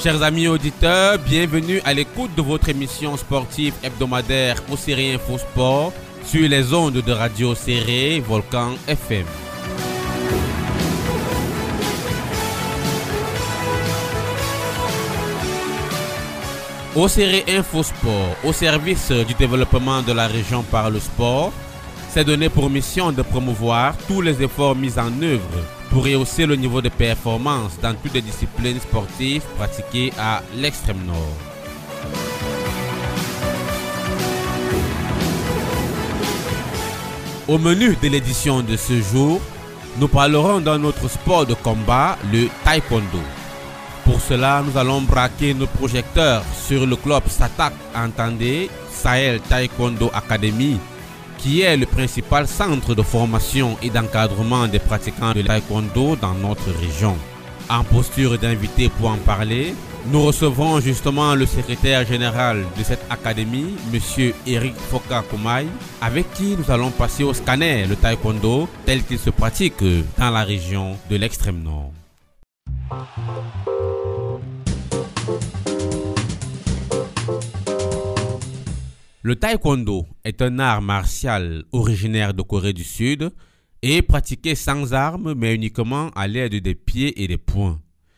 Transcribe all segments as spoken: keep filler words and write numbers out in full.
Chers amis auditeurs, bienvenue à l'écoute de votre émission sportive hebdomadaire Océré Info Sport sur les ondes de Radio Océré Volcan F M. Océré Info Sport, au service du développement de la région par le sport, s'est donné pour mission de promouvoir tous les efforts mis en œuvre pour rehausser le niveau de performance dans toutes les disciplines sportives pratiquées à l'extrême nord. Au menu de l'édition de ce jour, nous parlerons d'un autre sport de combat, le taekwondo. Pour cela, nous allons braquer nos projecteurs sur le club SATAC, entendez, Sahel Taekwondo Academy, qui est le principal centre de formation et d'encadrement des pratiquants de taekwondo dans notre région. En posture d'invité pour en parler, nous recevons justement le secrétaire général de cette académie, M. Eric Foka Koumaï, avec qui nous allons passer au scanner le taekwondo tel qu'il se pratique dans la région de l'extrême nord. Le taekwondo est un art martial originaire de Corée du Sud et pratiqué sans armes mais uniquement à l'aide des pieds et des poings.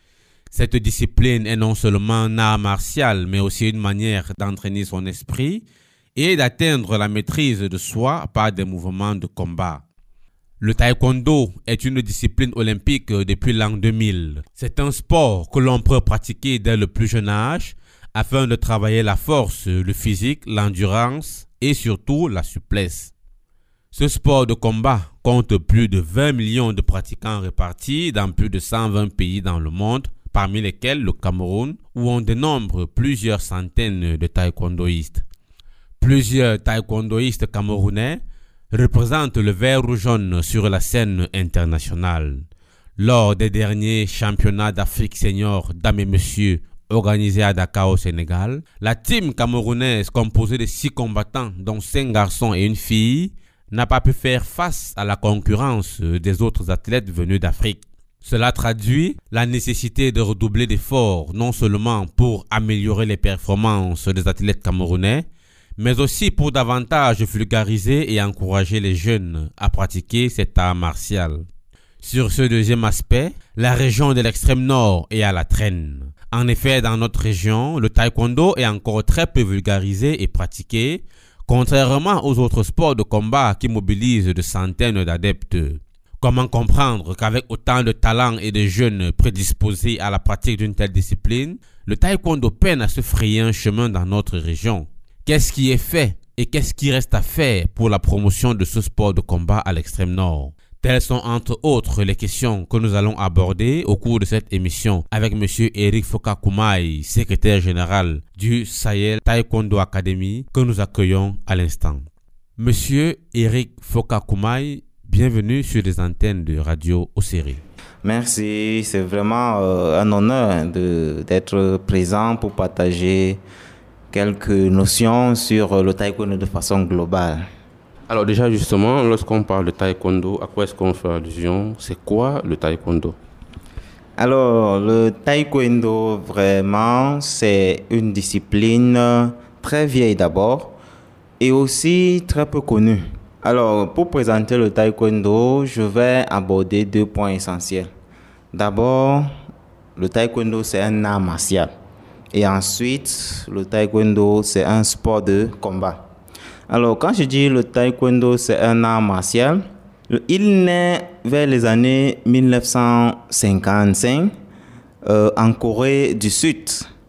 Cette discipline est non seulement un art martial mais aussi une manière d'entraîner son esprit et d'atteindre la maîtrise de soi par des mouvements de combat. Le taekwondo est une discipline olympique depuis l'an deux mille. C'est un sport que l'on peut pratiquer dès le plus jeune âge afin de travailler la force, le physique, l'endurance et surtout la souplesse. Ce sport de combat compte plus de vingt millions de pratiquants répartis dans plus de cent vingt pays dans le monde, parmi lesquels le Cameroun, où on dénombre plusieurs centaines de taekwondoïstes. Plusieurs taekwondoïstes camerounais représentent le vert ou jaune sur la scène internationale. Lors des derniers championnats d'Afrique senior dames et messieurs organisé à Dakar au Sénégal, la team camerounaise composée de six combattants dont cinq garçons et une fille n'a pas pu faire face à la concurrence des autres athlètes venus d'Afrique. Cela traduit la nécessité de redoubler d'efforts non seulement pour améliorer les performances des athlètes camerounais, mais aussi pour davantage vulgariser et encourager les jeunes à pratiquer cet art martial. Sur ce deuxième aspect, la région de l'extrême nord est à la traîne. En effet, dans notre région, le taekwondo est encore très peu vulgarisé et pratiqué, contrairement aux autres sports de combat qui mobilisent de centaines d'adeptes. Comment comprendre qu'avec autant de talents et de jeunes prédisposés à la pratique d'une telle discipline, le taekwondo peine à se frayer un chemin dans notre région? Qu'est-ce qui est fait et qu'est-ce qui reste à faire pour la promotion de ce sport de combat à l'extrême nord? Telles sont entre autres les questions que nous allons aborder au cours de cette émission avec M. Eric Foka Koumaï, secrétaire général du Sahel Taekwondo Academy, que nous accueillons à l'instant. Monsieur Eric Foka Koumaï, bienvenue sur les antennes de Radio Océré. Merci, c'est vraiment euh, un honneur de, d'être présent pour partager quelques notions sur le taekwondo de façon globale. Alors déjà justement, lorsqu'on parle de taekwondo, à quoi est-ce qu'on fait allusion? C'est quoi le taekwondo? Alors le taekwondo vraiment c'est une discipline très vieille d'abord et aussi très peu connue. Alors pour présenter le taekwondo, je vais aborder deux points essentiels. D'abord, le taekwondo c'est un art martial et ensuite le taekwondo c'est un sport de combat. Alors, quand je dis le taekwondo, c'est un art martial, il naît vers les années mille neuf cent cinquante-cinq euh, en Corée du Sud.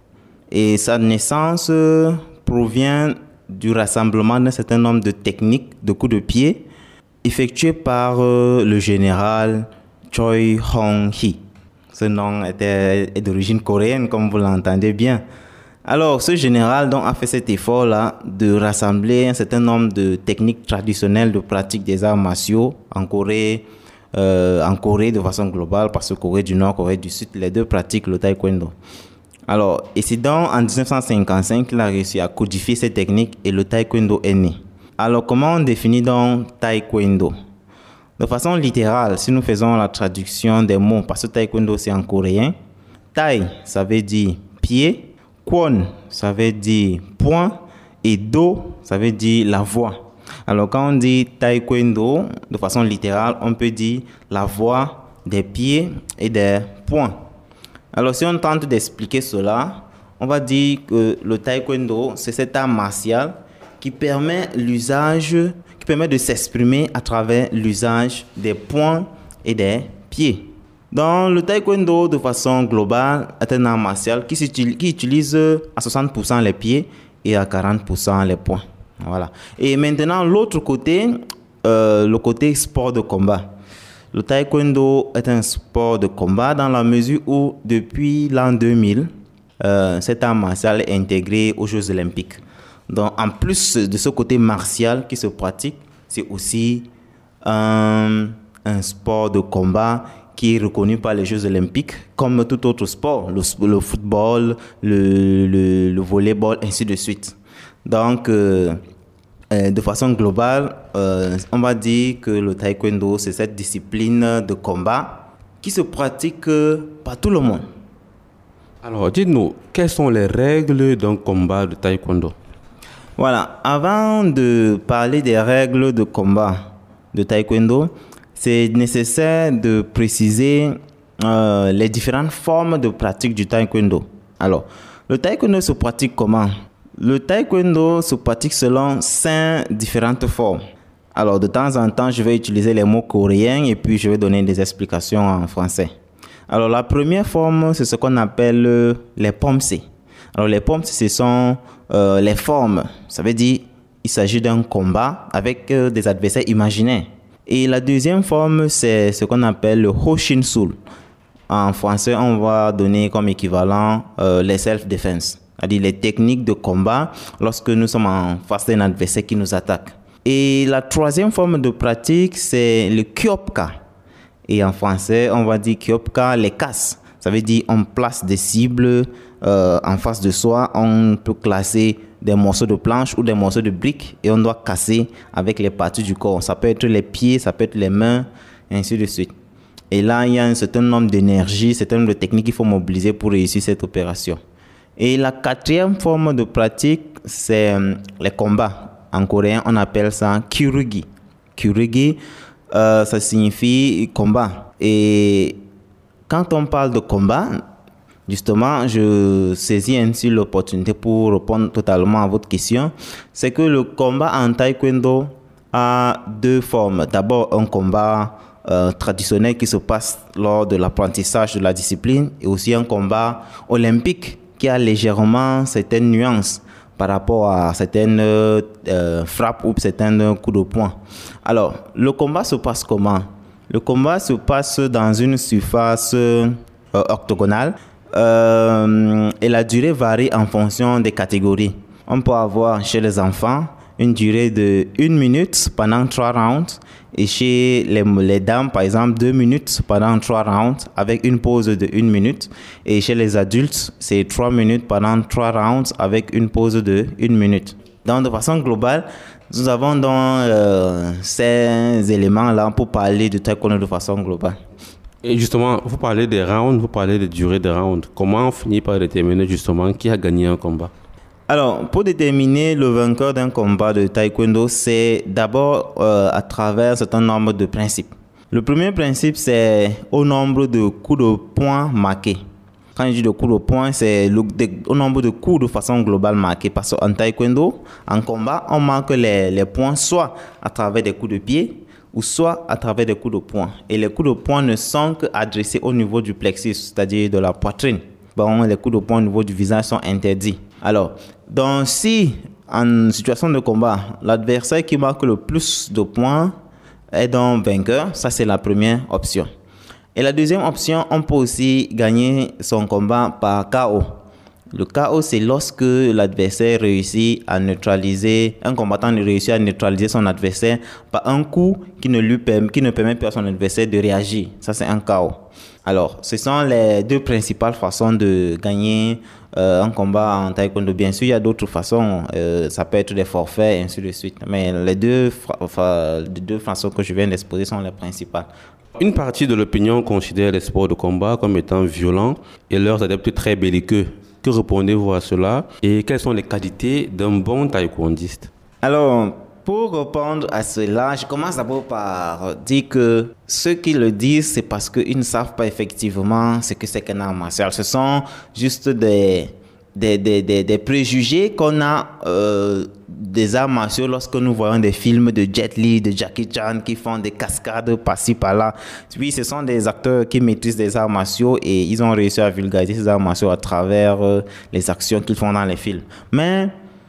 Et sa naissance euh, provient du rassemblement d'un certain nombre de techniques de coups de pied effectuées par euh, le général Choi Hong-hee. Ce nom était, est d'origine coréenne, comme vous l'entendez bien. Alors, ce général donc, a fait cet effort-là de rassembler un certain nombre de techniques traditionnelles de pratique des arts martiaux en Corée, euh, en Corée de façon globale, parce que Corée du Nord, Corée du Sud, les deux pratiquent le taekwondo. Alors, et c'est donc en dix-neuf cent cinquante-cinq qu'il a réussi à codifier ces techniques et le taekwondo est né. Alors, comment on définit donc taekwondo? De façon littérale, si nous faisons la traduction des mots, parce que taekwondo c'est en coréen, tai, ça veut dire pied. Kwon, ça veut dire point. Et do, ça veut dire la voie. Alors, quand on dit taekwondo, de façon littérale, on peut dire la voie des pieds et des poings. Alors, si on tente d'expliquer cela, on va dire que le taekwondo, c'est cet art martial qui permet l'usage, qui permet de s'exprimer à travers l'usage des poings et des pieds. Dans le taekwondo, de façon globale, est un art martial qui, qui utilise à soixante pour cent les pieds et à quarante pour cent les poings. Voilà. Et maintenant, l'autre côté, euh, le côté sport de combat. Le taekwondo est un sport de combat dans la mesure où, depuis l'an deux mille, euh, cet art martial est intégré aux Jeux Olympiques. Donc, en plus de ce côté martial qui se pratique, c'est aussi un, un sport de combat qui est reconnu par les Jeux Olympiques comme tout autre sport, le, le football, le, le, le volleyball, ainsi de suite. Donc, euh, euh, de façon globale, euh, on va dire que le taekwondo, c'est cette discipline de combat qui se pratique par tout le monde. Alors, dites-nous, quelles sont les règles d'un combat de taekwondo? Voilà, avant de parler des règles de combat de taekwondo, c'est nécessaire de préciser euh, les différentes formes de pratique du taekwondo. Alors, le taekwondo se pratique comment? Le taekwondo se pratique selon cinq différentes formes. Alors, de temps en temps, je vais utiliser les mots coréens et puis je vais donner des explications en français. Alors, la première forme, c'est ce qu'on appelle les pomsé. Alors, les pomsé, ce sont euh, les formes. Ça veut dire qu'il s'agit d'un combat avec euh, des adversaires imaginaires. Et la deuxième forme, c'est ce qu'on appelle le Hoshinsul. En français, on va donner comme équivalent euh, les self-defense, c'est-à-dire les techniques de combat lorsque nous sommes en face d'un adversaire qui nous attaque. Et la troisième forme de pratique, c'est le Kyopka. Et en français, on va dire Kyopka, les casses. Ça veut dire on place des cibles euh, en face de soi, on peut classer des morceaux de planche ou des morceaux de briques et on doit casser avec les parties du corps. Ça peut être les pieds, ça peut être les mains, et ainsi de suite. Et là, il y a un certain nombre d'énergie, un certain nombre de techniques qu'il faut mobiliser pour réussir cette opération. Et la quatrième forme de pratique, c'est euh, les combats. En coréen, on appelle ça kyurugi. Kyurugi, euh, ça signifie combat. Et quand on parle de combat, justement, je saisis ainsi l'opportunité pour répondre totalement à votre question. C'est que le combat en taekwondo a deux formes. D'abord, un combat euh, traditionnel qui se passe lors de l'apprentissage de la discipline et aussi un combat olympique qui a légèrement certaines nuances par rapport à certaines euh, frappes ou certains coups de poing. Alors, le combat se passe comment? Le combat se passe dans une surface euh, octogonale. Euh, et la durée varie en fonction des catégories. On peut avoir chez les enfants une durée de une minute pendant trois rounds et chez les, les dames, par exemple, deux minutes pendant trois rounds avec une pause de une minute. Et chez les adultes, c'est trois minutes pendant trois rounds avec une pause de une minute. Donc, de façon globale, nous avons donc euh, ces éléments-là pour parler de taekwondo de façon globale. Et justement, vous parlez des rounds, vous parlez de durée des rounds. Comment on finit par déterminer justement qui a gagné un combat? Alors, pour déterminer le vainqueur d'un combat de taekwondo, c'est d'abord euh, à travers un certain nombre de principes. Le premier principe, c'est au nombre de coups de poing marqués. Quand je dis de coups de poing, c'est le, de, au nombre de coups de façon globale marqués. Parce qu'en taekwondo, en combat, on marque les, les points soit à travers des coups de pied, ou soit à travers des coups de poing. Et les coups de poing ne sont qu'adressés au niveau du plexus, c'est-à-dire de la poitrine. Bon, les coups de poing au niveau du visage sont interdits. Alors, donc si en situation de combat, l'adversaire qui marque le plus de points est donc vainqueur, ça c'est la première option. Et la deuxième option, on peut aussi gagner son combat par K O. Le K O, c'est lorsque l'adversaire réussit à neutraliser, un combattant réussit à neutraliser son adversaire par un coup qui ne, lui permet, qui ne permet pas à son adversaire de réagir. Ça, c'est un K O. Alors, ce sont les deux principales façons de gagner euh, un combat en taekwondo. Bien sûr, il y a d'autres façons. Euh, ça peut être des forfaits, et ainsi de suite. Mais les deux, fra- les deux façons que je viens d'exposer sont les principales. Une partie de l'opinion considère les sports de combat comme étant violents et leurs adeptes très belliqueux. Que répondez-vous à cela? Et quelles sont les qualités d'un bon taekwondiste? Alors, pour répondre à cela, je commence d'abord par dire que ceux qui le disent, c'est parce qu'ils ne savent pas effectivement ce que c'est qu'un art martial. Ce sont juste des, des, des, des, des préjugés qu'on a euh, des arts martiaux lorsque nous voyons des films de Jet Li, de Jackie Chan qui font des cascades par-ci par-là. Oui, ce sont des acteurs qui maîtrisent des arts martiaux et ils ont réussi à vulgariser ces arts martiaux à travers euh, les actions qu'ils font dans les films. Mais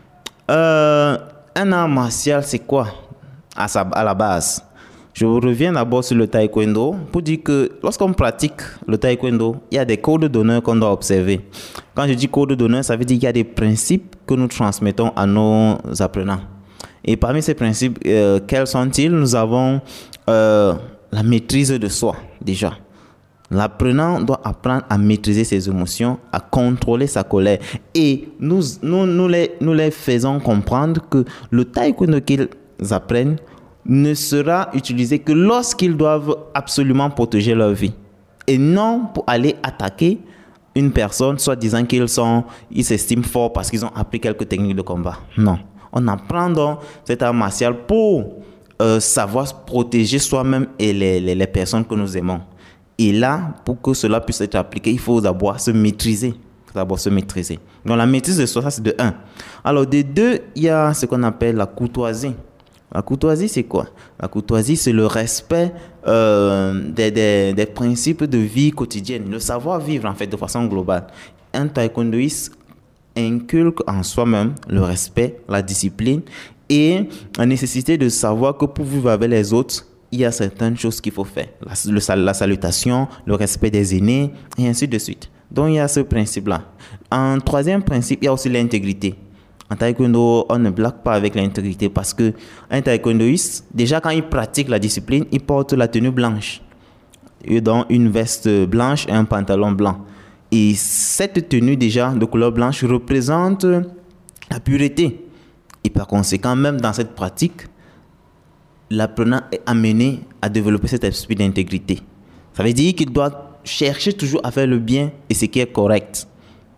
euh, un art martial, c'est quoi à, sa, à la base? Je reviens d'abord sur le taekwondo pour dire que lorsqu'on pratique le taekwondo, il y a des codes d'honneur qu'on doit observer. Quand je dis code d'honneur, ça veut dire qu'il y a des principes que nous transmettons à nos apprenants. Et parmi ces principes, euh, quels sont-ils? Nous avons euh, la maîtrise de soi, déjà. L'apprenant doit apprendre à maîtriser ses émotions, à contrôler sa colère. Et nous, nous, nous, les, nous les faisons comprendre que le taekwondo qu'ils apprennent ne sera utilisé que lorsqu'ils doivent absolument protéger leur vie. Et non pour aller attaquer une personne, soit disant qu'ils sont, ils s'estiment forts parce qu'ils ont appris quelques techniques de combat. Non. On apprend donc cet art martial pour euh, savoir protéger soi-même et les, les, les personnes que nous aimons. Et là, pour que cela puisse être appliqué, il faut d'abord se maîtriser. D'abord se maîtriser. Donc la maîtrise de soi, ça c'est de un. Alors de deux, il y a ce qu'on appelle la courtoisie. La courtoisie, c'est quoi? La courtoisie, c'est le respect euh, des, des, des principes de vie quotidienne, le savoir-vivre en fait de façon globale. Un taekwondoïste inculque en soi-même le respect, la discipline et la nécessité de savoir que pour vivre avec les autres, il y a certaines choses qu'il faut faire. La, le, la salutation, le respect des aînés et ainsi de suite. Donc il y a ce principe-là. En troisième principe, il y a aussi l'intégrité. En taekwondo, on ne blague pas avec l'intégrité parce que un taekwondoïste, déjà quand il pratique la discipline, il porte la tenue blanche. Et donc une veste blanche et un pantalon blanc. Et cette tenue déjà de couleur blanche représente la pureté. Et par conséquent, même dans cette pratique, l'apprenant est amené à développer cet esprit d'intégrité. Ça veut dire qu'il doit chercher toujours à faire le bien et ce qui est correct.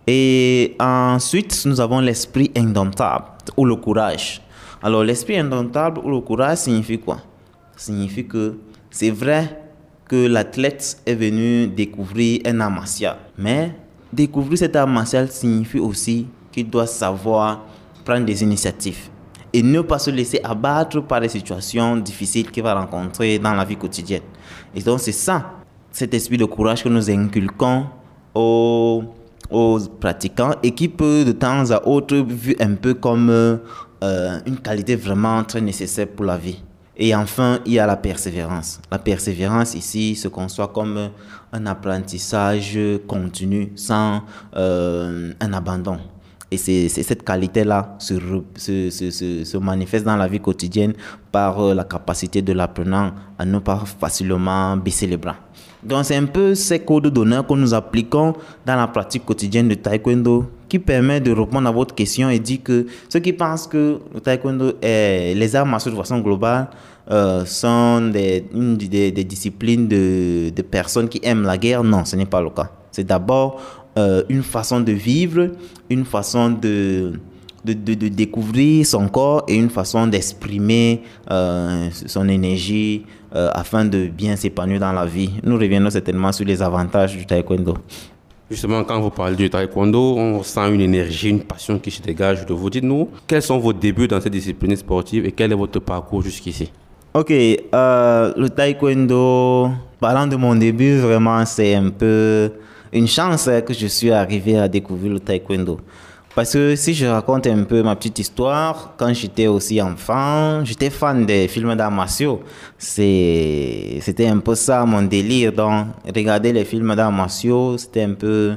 Et ensuite, nous avons l'esprit indomptable ou le courage. Alors, l'esprit indomptable ou le courage signifie quoi? Signifie que c'est vrai que l'athlète est venu découvrir un art martial. Mais découvrir cet art martial signifie aussi qu'il doit savoir prendre des initiatives et ne pas se laisser abattre par les situations difficiles qu'il va rencontrer dans la vie quotidienne. Et donc, c'est ça, cet esprit de courage que nous inculquons aux aux pratiquants et qui peut de temps à autre vu un peu comme euh, une qualité vraiment très nécessaire pour la vie. Et enfin, il y a la persévérance. La persévérance ici se conçoit comme un apprentissage continu sans euh, un abandon. Et c'est, c'est cette qualité-là se, se, se, se, se manifeste dans la vie quotidienne par euh, la capacité de l'apprenant à ne pas facilement baisser les bras. Donc c'est un peu ces codes d'honneur que nous appliquons dans la pratique quotidienne de taekwondo qui permet de répondre à votre question et dire que ceux qui pensent que le taekwondo est les arts martiaux de façon globale euh, sont des, une, des, des disciplines de, de personnes qui aiment la guerre, non, ce n'est pas le cas. C'est d'abord euh, une façon de vivre, une façon de, de, de, de découvrir son corps et une façon d'exprimer euh, son énergie euh, afin de bien s'épanouir dans la vie. Nous reviendrons certainement sur les avantages du taekwondo. Justement, quand vous parlez du taekwondo, on sent une énergie, une passion qui se dégage de vous. Dites-nous, quels sont vos débuts dans cette discipline sportive et quel est votre parcours jusqu'ici? Ok, euh, le taekwondo, parlant de mon début, vraiment, c'est un peu une chance que je suis arrivé à découvrir le taekwondo. Parce que si je raconte un peu ma petite histoire, quand j'étais aussi enfant, j'étais fan des films d'arts martiaux. C'est, c'était un peu ça mon délire. Donc, regarder les films d'arts martiaux, c'était un peu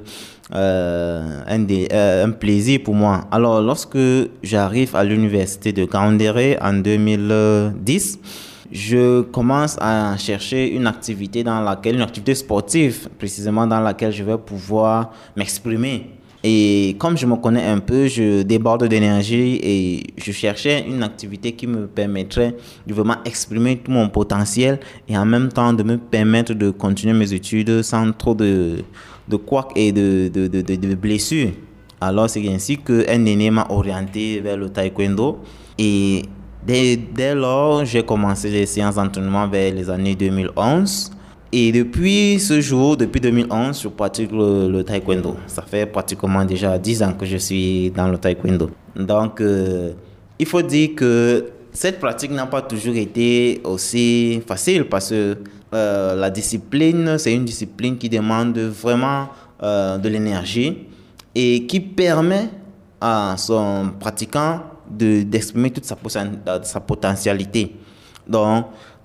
euh, un, dé, euh, un plaisir pour moi. Alors, lorsque j'arrive à l'université de Gaoundéré en deux mille dix, je commence à chercher une activité dans laquelle, une activité sportive, précisément dans laquelle je vais pouvoir m'exprimer. Et comme je me connais un peu, je déborde d'énergie et je cherchais une activité qui me permettrait de vraiment exprimer tout mon potentiel et en même temps de me permettre de continuer mes études sans trop de, de couacs et de, de, de, de, de blessures. Alors, c'est ainsi qu'un aîné m'a orienté vers le taekwondo. Et dès, dès lors, j'ai commencé les séances d'entraînement vers les années deux mille onze. Et depuis ce jour, depuis deux mille onze, je pratique le, le taekwondo. Ça fait pratiquement déjà dix ans que je suis dans le taekwondo. Donc, euh, il faut dire que cette pratique n'a pas toujours été aussi facile parce que euh, la discipline, c'est une discipline qui demande vraiment euh, de l'énergie et qui permet à son pratiquant de, d'exprimer toute sa, sa potentialité. Donc,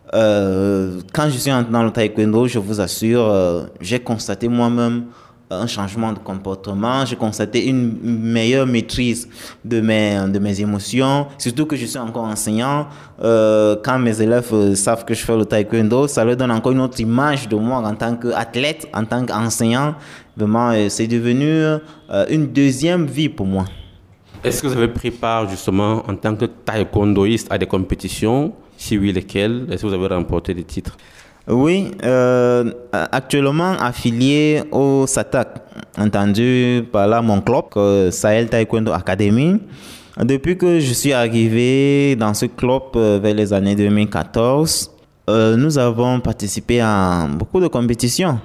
Euh, quand je suis entré dans le taekwondo, je vous assure, euh, j'ai constaté moi-même un changement de comportement, j'ai constaté une meilleure maîtrise de mes, de mes émotions, surtout que je suis encore enseignant. Euh, quand mes élèves euh, savent que je fais le taekwondo, ça leur donne encore une autre image de moi en tant qu'athlète, en tant qu'enseignant. Vraiment, euh, c'est devenu euh, une deuxième vie pour moi. Est-ce que vous avez pris part justement en tant que taekwondoïste à des compétitions? Si oui, lesquelles? Est-ce que vous avez remporté des titres? Oui, euh, actuellement affilié au SATAC, entendu par là mon club, euh, Sahel Taekwondo Academy. Depuis que je suis arrivé dans ce club euh, vers les années deux mille quatorze, euh, nous avons participé à beaucoup de compétitions.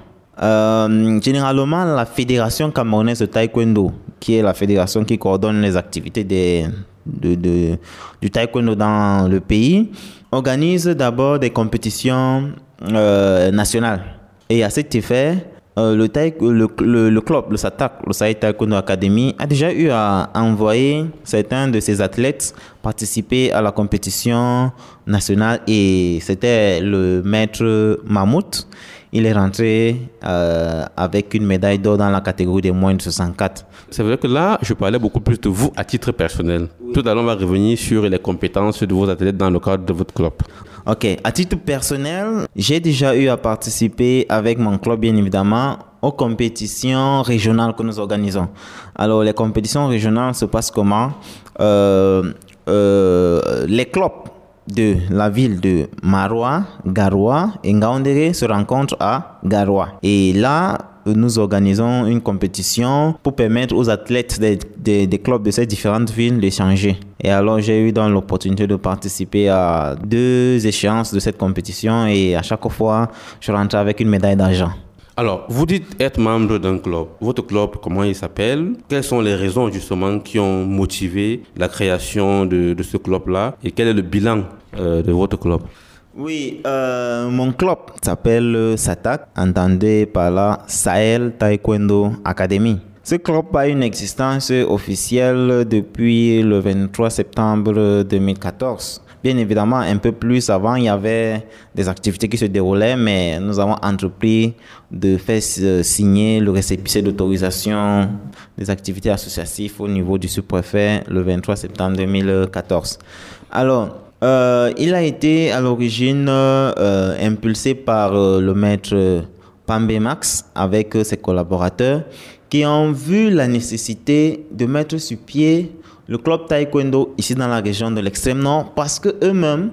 Euh, généralement, la Fédération camerounaise de Taekwondo, qui est la fédération qui coordonne les activités des, de, de, du taekwondo dans le pays, organise d'abord des compétitions euh, nationales. Et à cet effet, euh, le, le, le, le club, le SATAC, le Sahel Taekwondo Academy, a déjà eu à envoyer certains de ses athlètes participer à la compétition nationale. Et c'était le maître Mahmoud. Il est rentré euh, avec une médaille d'or dans la catégorie des moins de soixante-quatre. C'est vrai que là, je parlais beaucoup plus de vous à titre personnel. Oui. Tout à l'heure, on va revenir sur les compétences de vos athlètes dans le cadre de votre club. Ok. À titre personnel, j'ai déjà eu à participer avec mon club, bien évidemment, aux compétitions régionales que nous organisons. Alors, les compétitions régionales se passent comment? euh, euh, Les clubs de la ville de Maroua, Garoua et Ngaoundéré se rencontrent à Garoua. Et là, nous organisons une compétition pour permettre aux athlètes des, des, des clubs de ces différentes villes d'échanger. Et alors, j'ai eu donc l'opportunité de participer à deux échéances de cette compétition et à chaque fois, je rentrais avec une médaille d'argent. Alors, vous dites être membre d'un club. Votre club, comment il s'appelle? Quelles sont les raisons justement qui ont motivé la création de, de ce club-là? Et quel est le bilan euh, de votre club? Oui, euh, mon club s'appelle SATAC, entendez par là Sahel Taekwondo Academy. Ce club a une existence officielle depuis le vingt-trois septembre deux mille quatorze. Bien évidemment, un peu plus avant, il y avait des activités qui se déroulaient, mais nous avons entrepris de faire signer le récépissé d'autorisation des activités associatives au niveau du sous-préfet le vingt-trois septembre deux mille quatorze. Alors, euh, il a été à l'origine euh, impulsé par euh, le maître Pambé Max avec euh, ses collaborateurs qui ont vu la nécessité de mettre sur pied le club taekwondo ici dans la région de l'extrême nord parce que eux-mêmes,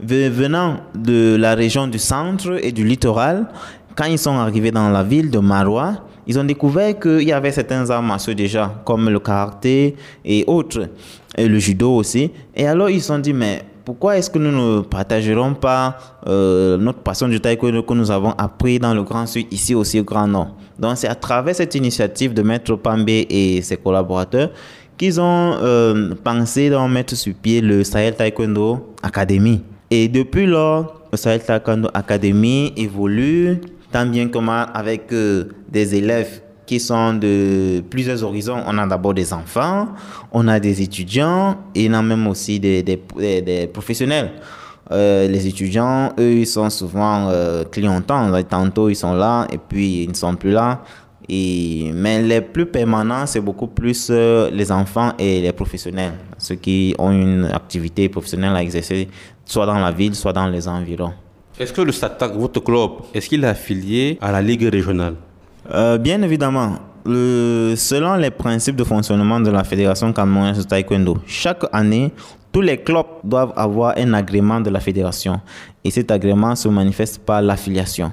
venant de la région du centre et du littoral, quand ils sont arrivés dans la ville de Maroua, ils ont découvert qu'il y avait certains arts martiaux déjà, comme le karaté et autres, et le judo aussi. Et alors ils se sont dit, mais pourquoi est-ce que nous ne partagerons pas euh, notre passion du taekwondo que nous avons appris dans le Grand Sud, ici aussi au Grand Nord? Donc c'est à travers cette initiative de Maître Pambé et ses collaborateurs qu'ils ont euh, pensé d'en mettre sur pied le Sahel Taekwondo Academy. Et depuis lors, le Sahel Taekwondo Academy évolue tant bien que mal avec euh, des élèves qui sont de plusieurs horizons. On a d'abord des enfants, on a des étudiants et on a même aussi des, des, des, des professionnels. Euh, les étudiants, eux, ils sont souvent euh, clientants. Tantôt, ils sont là et puis ils ne sont plus là. Et, mais les plus permanents, c'est beaucoup plus euh, les enfants et les professionnels, ceux qui ont une activité professionnelle à exercer, soit dans la ville, soit dans les environs. Est-ce que le SATAC, votre club, est-ce qu'il est affilié à la Ligue régionale? euh, Bien évidemment. Le, selon les principes de fonctionnement de la Fédération camerounaise de Taekwondo, chaque année, tous les clubs doivent avoir un agrément de la fédération. Et cet agrément se manifeste par l'affiliation.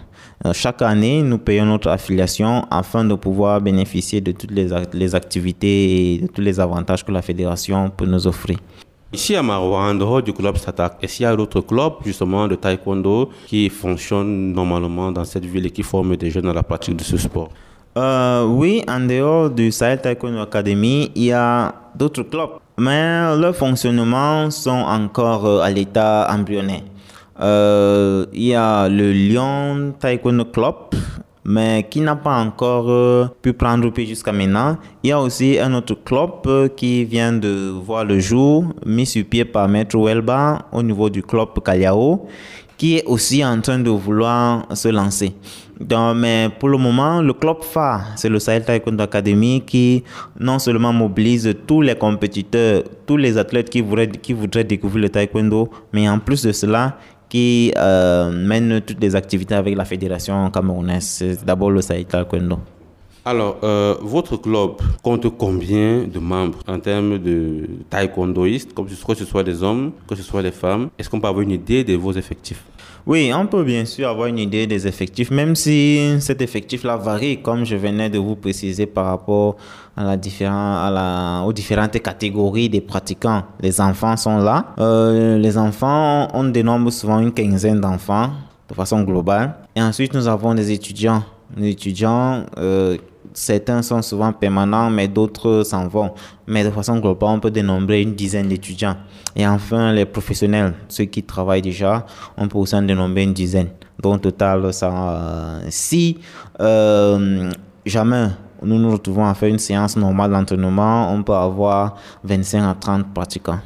Chaque année, nous payons notre affiliation afin de pouvoir bénéficier de toutes les, les activités et de tous les avantages que la fédération peut nous offrir. Ici à Maroua, en dehors du club SATAC, est-ce qu'il y a d'autres clubs justement de taekwondo qui fonctionnent normalement dans cette ville et qui forment des jeunes à la pratique de ce sport? Euh, oui, en dehors du Sahel Taekwondo Academy, il y a d'autres clubs, mais leurs fonctionnements sont encore à l'état embryonnaire. Euh, il y a le Lyon Taekwondo Club, mais qui n'a pas encore euh, pu prendre pied jusqu'à maintenant. Il y a aussi un autre club euh, qui vient de voir le jour, mis sur pied par Maître Welba au niveau du club Kaliao, qui est aussi en train de vouloir se lancer. Donc, mais pour le moment, le club phare, c'est le Sahel Taekwondo Academy qui non seulement mobilise tous les compétiteurs, tous les athlètes qui voudraient, qui voudraient découvrir le taekwondo, mais en plus de cela, qui euh, mène toutes les activités avec la fédération camerounaise. C'est d'abord le Sahel Taekwondo. Alors, euh, votre club compte combien de membres en termes de taekwondoïstes, comme que ce soit des hommes, que ce soit des femmes? Est-ce qu'on peut avoir une idée de vos effectifs? Oui, on peut bien sûr avoir une idée des effectifs, même si cet effectif-là varie, comme je venais de vous préciser par rapport à la différent, à la, aux différentes catégories des pratiquants. Les enfants sont là. Euh, les enfants, on dénombre souvent une quinzaine d'enfants de façon globale. Et ensuite, nous avons des étudiants. Les étudiants, euh, certains sont souvent permanents, mais d'autres s'en vont. Mais de façon globale, on peut dénombrer une dizaine d'étudiants. Et enfin, les professionnels, ceux qui travaillent déjà, on peut aussi en dénombrer une dizaine. Donc, au total, ça, euh, si euh, jamais nous nous retrouvons à faire une séance normale d'entraînement, on peut avoir vingt-cinq à trente pratiquants.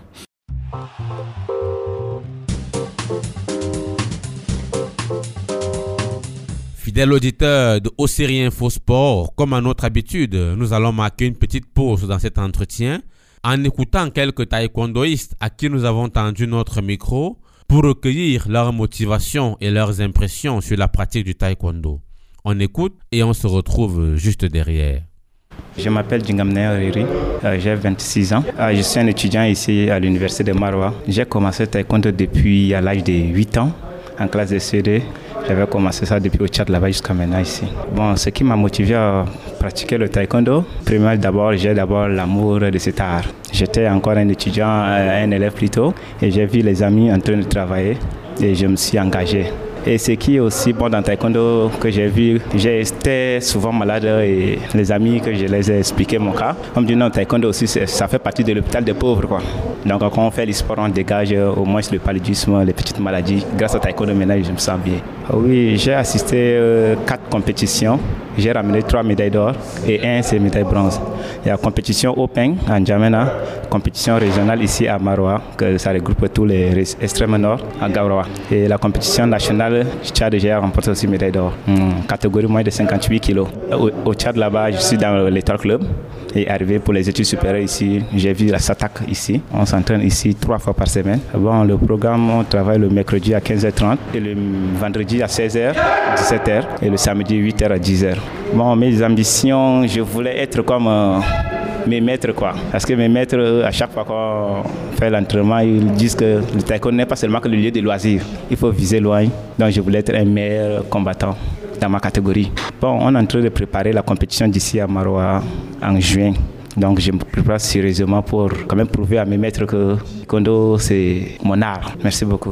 Fidèles auditeurs de Ossérie Info Sport, comme à notre habitude, nous allons marquer une petite pause dans cet entretien en écoutant quelques taekwondoïstes à qui nous avons tendu notre micro pour recueillir leur motivation et leurs impressions sur la pratique du taekwondo. On écoute et on se retrouve juste derrière. Je m'appelle Djingamne Riri, euh, j'ai vingt-six ans. Euh, je suis un étudiant ici à l'université de Maroua. J'ai commencé le taekwondo depuis à l'âge de huit ans, en classe de C D. J'avais commencé ça depuis au Tchad là-bas jusqu'à maintenant ici. Bon, ce qui m'a motivé à pratiquer le taekwondo, premièrement d'abord, j'ai d'abord l'amour de cet art. J'étais encore un étudiant, un élève plutôt, et j'ai vu les amis en train de travailler et je me suis engagé. Et ce qui est aussi bon dans le taekwondo que j'ai vu, j'étais souvent malade et les amis que je les ai expliqué mon cas, on me dit non, le taekwondo aussi ça fait partie de l'hôpital des pauvres quoi. Donc quand on fait le sport, on dégage au moins le paludisme, les petites maladies. Grâce au taekwondo maintenant je me sens bien. Oui, j'ai assisté euh, quatre compétitions. J'ai ramené trois médailles d'or et un c'est médaille bronze. Il y a la compétition Open en Djamena, compétition régionale ici à Maroua, que ça regroupe tous les extrêmes nord à Garoua. Et la compétition nationale, Tchad, j'ai remporté aussi médaille d'or, hum, catégorie moins de cinquante-huit kilos. Au, au Tchad là-bas, je suis dans l'Étoile Club et arrivé pour les études supérieures ici, j'ai vu la SATAC ici. On s'entraîne ici trois fois par semaine. Bon, le programme, on travaille le mercredi à quinze heures trente et le vendredi à seize heures, dix-sept heures et le samedi huit heures à dix heures. Bon, mes ambitions, je voulais être comme euh, mes maîtres, quoi. Parce que mes maîtres, à chaque fois qu'on fait l'entraînement, ils disent que le taekwondo n'est pas seulement que le lieu de loisirs. Il faut viser loin. Donc, je voulais être un meilleur combattant dans ma catégorie. Bon, on est en train de préparer la compétition d'ici à Maroua en juin. Donc, je me prépare sérieusement pour quand même prouver à mes maîtres que le taekwondo, c'est mon art. Merci beaucoup.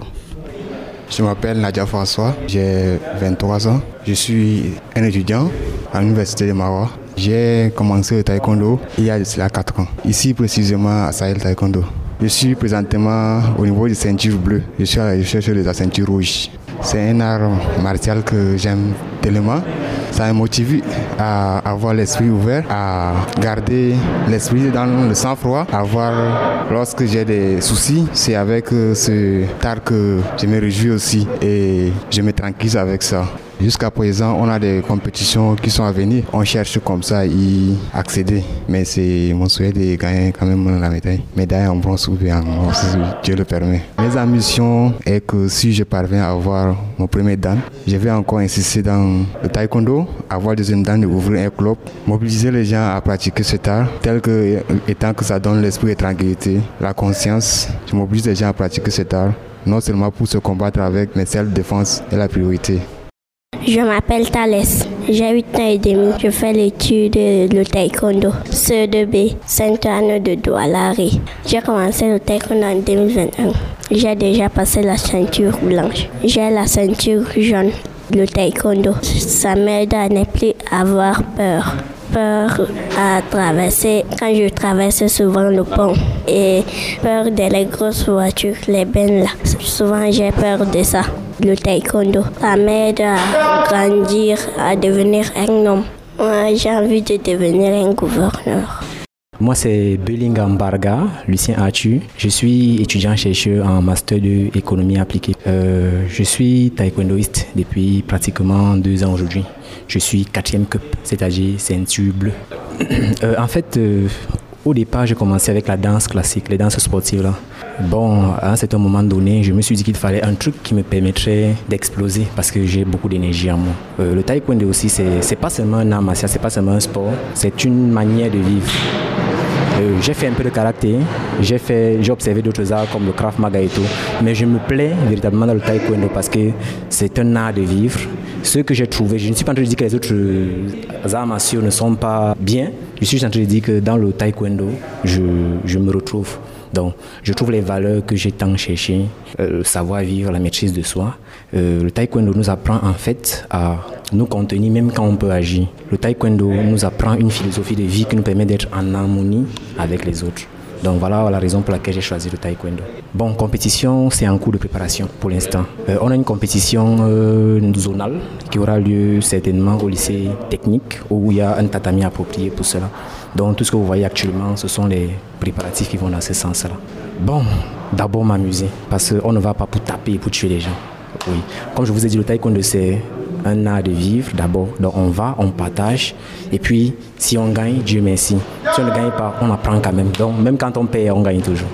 Je m'appelle Nadia François, j'ai vingt-trois ans. Je suis un étudiant à l'université de Maroua. J'ai commencé le taekwondo il y a quatre ans, ici précisément à Sahel Taekwondo. Je suis présentement au niveau de ceinture bleue. Je suis à la recherche de la ceinture rouge. C'est un art martial que j'aime tellement. Ça m'a motivé à avoir l'esprit ouvert, à garder l'esprit dans le sang-froid, à voir lorsque j'ai des soucis, c'est avec ce art que je me réjouis aussi et je me tranquillise avec ça. Jusqu'à présent, on a des compétitions qui sont à venir. On cherche comme ça à y accéder. Mais c'est mon souhait de gagner quand même la médaille. Médaille en bronze ou bien en or, si Dieu le permet. Mes ambitions est que si je parviens à avoir mon premier dan, je vais encore insister dans le taekwondo, avoir deuxième dan et ouvrir un club, mobiliser les gens à pratiquer cet art, tel que, étant que ça donne l'esprit de tranquillité, la conscience. Je mobilise les gens à pratiquer cet art, non seulement pour se combattre avec, mais self-défense est la priorité. Je m'appelle Thalès, j'ai huit ans et demi. Je fais l'étude de le taekwondo, C E deux B, Sainte-Anne de Doualari. J'ai commencé le taekwondo en deux mille vingt et un. J'ai déjà passé la ceinture blanche. J'ai la ceinture jaune. Le taekwondo, ça m'aide à ne plus avoir peur. Peur à traverser, quand je traverse souvent le pont. Et peur des grosses voitures, les bennes là. Souvent j'ai peur de ça. Le taekwondo, ça m'aide à grandir, à devenir un homme. Moi, j'ai envie de devenir un gouverneur. Moi, c'est Bellingham Barga, Lucien Atu. Je suis étudiant-chercheur en master de économie appliquée. Euh, je suis taekwondoïste depuis pratiquement deux ans aujourd'hui. Je suis quatrième cup, c'est-à-dire ceinture bleue. euh, en fait, euh, au départ, j'ai commencé avec la danse classique, les danses sportives là. Bon, à un certain moment donné, je me suis dit qu'il fallait un truc qui me permettrait d'exploser parce que j'ai beaucoup d'énergie en moi. Euh, le taekwondo aussi, c'est, c'est pas seulement un art martial, c'est pas seulement un sport, c'est une manière de vivre. Euh, j'ai fait un peu de karaté, j'ai, fait, j'ai observé d'autres arts comme le Krav Maga et tout, mais je me plais véritablement dans le taekwondo parce que c'est un art de vivre. Ce que j'ai trouvé, je ne suis pas en train de dire que les autres arts martiaux ne sont pas bien, je suis en train de dire que dans le taekwondo, je, je me retrouve. Donc, je trouve les valeurs que j'ai tant cherchées, euh, le savoir-vivre, la maîtrise de soi. Euh, le taekwondo nous apprend en fait à nous contenir même quand on peut agir. Le taekwondo nous apprend une philosophie de vie qui nous permet d'être en harmonie avec les autres. Donc voilà la raison pour laquelle j'ai choisi le taekwondo. Bon, compétition, c'est en cours de préparation pour l'instant. Euh, on a une compétition euh, zonale qui aura lieu certainement au lycée technique où il y a un tatami approprié pour cela. Donc tout ce que vous voyez actuellement, ce sont les préparatifs qui vont dans ce sens-là. Bon, d'abord m'amuser parce qu'on ne va pas pour taper et pour tuer les gens. Oui. Comme je vous ai dit, le taekwondo, c'est un art de vivre d'abord. Donc on va, on partage. Et puis, si on gagne, Dieu merci. Si on ne gagne pas, on apprend quand même. Donc même quand on perd, on gagne toujours.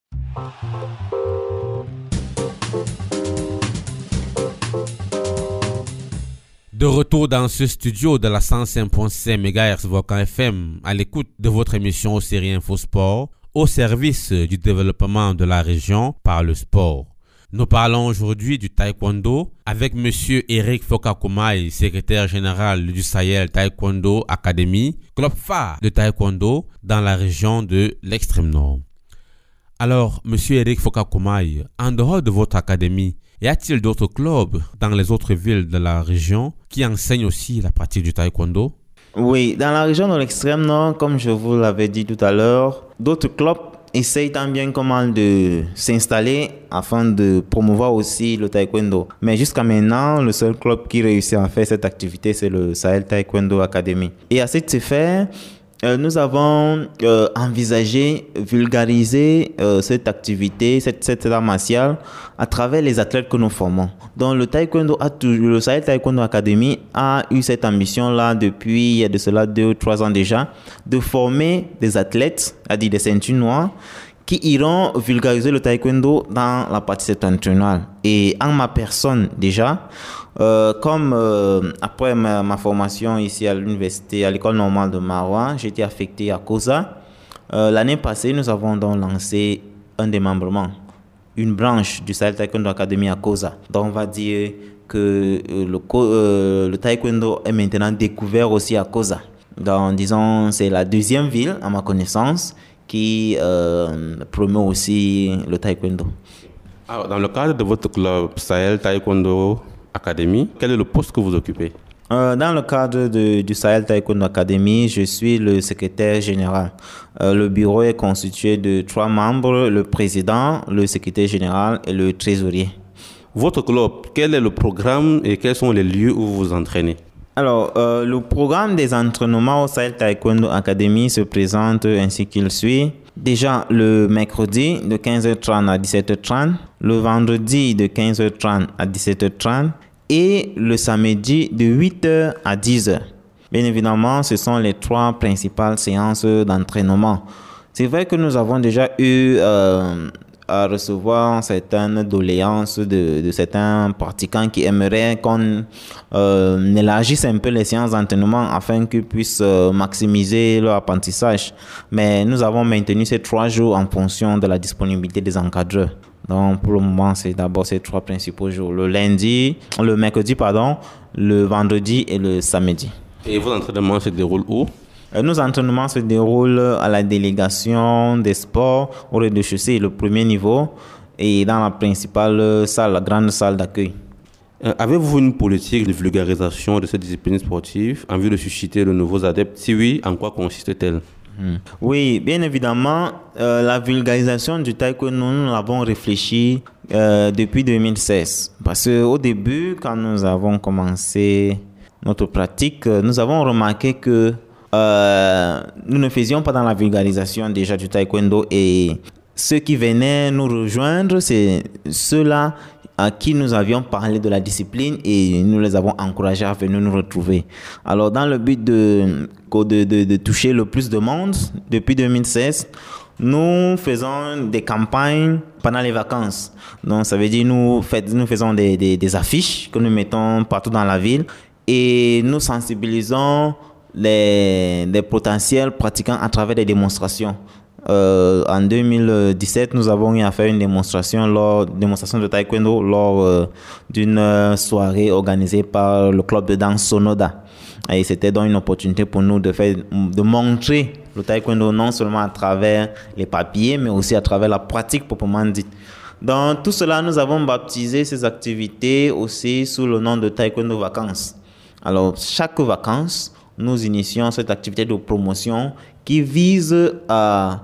De retour dans ce studio de la cent cinq virgule cinq mégahertz Volcan F M, à l'écoute de votre émission Série Info Sport, au service du développement de la région par le sport. Nous parlons aujourd'hui du taekwondo avec monsieur Eric Fokakoumai, secrétaire général du Sahel Taekwondo Academy, club phare de taekwondo dans la région de l'extrême nord. Alors, monsieur Eric Fokakoumai, en dehors de votre académie, y a-t-il d'autres clubs dans les autres villes de la région qui enseignent aussi la pratique du taekwondo? Oui, dans la région de l'extrême nord, comme je vous l'avais dit tout à l'heure, d'autres clubs essayent tant bien que mal de s'installer afin de promouvoir aussi le taekwondo. Mais jusqu'à maintenant, le seul club qui réussit à faire cette activité, c'est le Sahel Taekwondo Academy. Et à cet effet, Euh, nous avons euh, envisagé vulgariser euh, cette activité, cette, cette art martial à travers les athlètes que nous formons. Donc le taekwondo a toujours, le Sahel Taekwondo Academy a eu cette ambition-là depuis il y a de cela deux ou trois ans déjà, de former des athlètes, c'est-à-dire des ceintures noires, qui iront vulgariser le taekwondo dans la partie septentrionale. Et en ma personne déjà, euh, comme euh, après ma, ma formation ici à l'université, à l'école normale de Maroua, j'ai été affecté à Koza. Euh, l'année passée, nous avons donc lancé un démembrement, une branche du Sahel Taekwondo Academy à Koza. Donc on va dire que euh, le, euh, le taekwondo est maintenant découvert aussi à Koza. Donc disons, c'est la deuxième ville à ma connaissance qui euh, promeut aussi le taekwondo. Alors, dans le cadre de votre club Sahel Taekwondo Academy, quel est le poste que vous occupez? euh, Dans le cadre de, du Sahel Taekwondo Academy, je suis le secrétaire général. Euh, le bureau est constitué de trois membres, le président, le secrétaire général et le trésorier. Votre club, quel est le programme et quels sont les lieux où vous vous entraînez? Alors, euh, le programme des entraînements au Sahel Taekwondo Academy se présente ainsi qu'il suit. Déjà, le mercredi de quinze heures trente à dix-sept heures trente, le vendredi de quinze heures trente à dix-sept heures trente et le samedi de huit heures à dix heures. Bien évidemment, ce sont les trois principales séances d'entraînement. C'est vrai que nous avons déjà eu euh, à recevoir certaines doléances de, de certains pratiquants qui aimeraient qu'on euh, élargisse un peu les séances d'entraînement afin qu'ils puissent euh, maximiser leur apprentissage. Mais nous avons maintenu ces trois jours en fonction de la disponibilité des encadreurs. Donc pour le moment, c'est d'abord ces trois principaux jours. Le lundi, le mercredi, pardon, le vendredi et le samedi. Et vos entraînements se déroulent où? Nos entraînements se déroulent à la délégation des sports au rez-de-chaussée, le premier niveau, et dans la principale salle, la grande salle d'accueil. Euh, avez-vous une politique de vulgarisation de cette discipline sportive en vue de susciter de nouveaux adeptes? Si oui, en quoi consiste-t-elle? Mmh. Oui, bien évidemment, euh, la vulgarisation du taekwondo, nous l'avons réfléchi euh, depuis deux mille seize. Parce qu'au début, quand nous avons commencé notre pratique, nous avons remarqué que Euh, nous ne faisions pas dans la vulgarisation déjà du taekwondo, et ceux qui venaient nous rejoindre, c'est ceux-là à qui nous avions parlé de la discipline et nous les avons encouragés à venir nous retrouver. Alors dans le but de, de, de, de toucher le plus de monde, depuis deux mille seize, nous faisons des campagnes pendant les vacances. Donc ça veut dire nous, fait, nous faisons des, des, des affiches que nous mettons partout dans la ville et nous sensibilisons Les, les potentiels pratiquants à travers des démonstrations. Euh, en deux mille dix-sept, nous avons eu à faire une démonstration, lors, démonstration de taekwondo lors euh, d'une soirée organisée par le club de danse Sonoda. Et c'était donc une opportunité pour nous de, faire, de montrer le taekwondo non seulement à travers les papiers, mais aussi à travers la pratique proprement dite. Dans tout cela, nous avons baptisé ces activités aussi sous le nom de taekwondo vacances. Alors, chaque vacances, nous initions cette activité de promotion qui vise à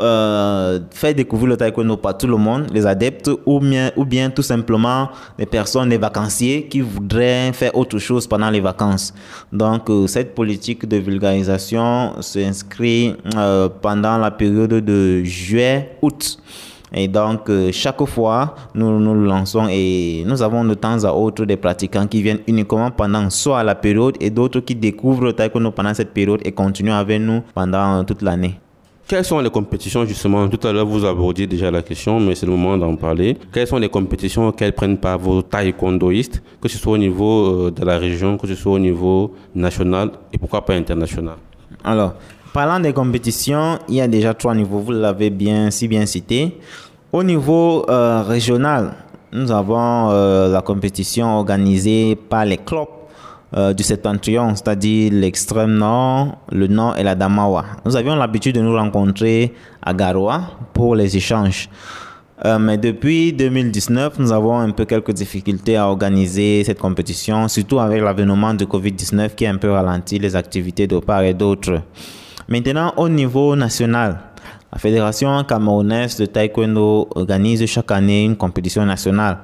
euh, faire découvrir le taekwondo par tout le monde, les adeptes ou bien, ou bien tout simplement les personnes, les vacanciers qui voudraient faire autre chose pendant les vacances. Donc euh, cette politique de vulgarisation s'inscrit euh, pendant la période de juillet-août. Et donc, euh, chaque fois, nous nous lançons et nous avons de temps à autre des pratiquants qui viennent uniquement pendant soit la période et d'autres qui découvrent le taekwondo pendant cette période et continuent avec nous pendant toute l'année. Quelles sont les compétitions justement? Tout à l'heure, vous abordiez déjà la question, mais c'est le moment d'en parler. Quelles sont les compétitions auxquelles prennent part vos taekwondoïstes, que ce soit au niveau de la région, que ce soit au niveau national et pourquoi pas international? Alors, parlant des compétitions, il y a déjà trois niveaux, vous l'avez bien, si bien cité. Au niveau euh, régional, nous avons euh, la compétition organisée par les clubs euh, du septentrion, c'est-à-dire l'extrême nord, le nord et la Damawa. Nous avions l'habitude de nous rencontrer à Garoua pour les échanges. Euh, mais depuis deux mille dix-neuf, nous avons un peu quelques difficultés à organiser cette compétition, surtout avec l'avènement de covid dix-neuf qui a un peu ralenti les activités de part et d'autre. Maintenant, au niveau national, la Fédération camerounaise de taekwondo organise chaque année une compétition nationale.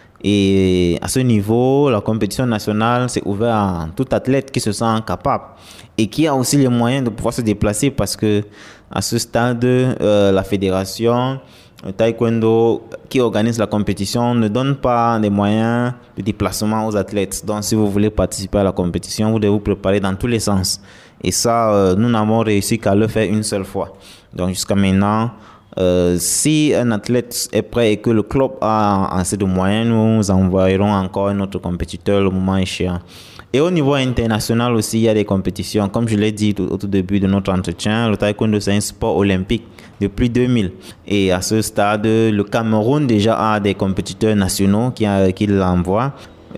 Et à ce niveau, la compétition nationale s'est ouverte à tout athlète qui se sent capable et qui a aussi les moyens de pouvoir se déplacer, parce que à ce stade, euh, la Fédération taekwondo qui organise la compétition ne donne pas des moyens de déplacement aux athlètes. Donc, si vous voulez participer à la compétition, vous devez vous préparer dans tous les sens. Et ça, euh, nous n'avons réussi qu'à le faire une seule fois. Donc, jusqu'à maintenant, euh, si un athlète est prêt et que le club a assez de moyens, nous envoyerons encore un autre compétiteur le moment échéant. Et au niveau international aussi, il y a des compétitions. Comme je l'ai dit au tout début de notre entretien, le taekwondo, c'est un sport olympique depuis deux mille. Et à ce stade, le Cameroun déjà a des compétiteurs nationaux qui, qui l'envoient.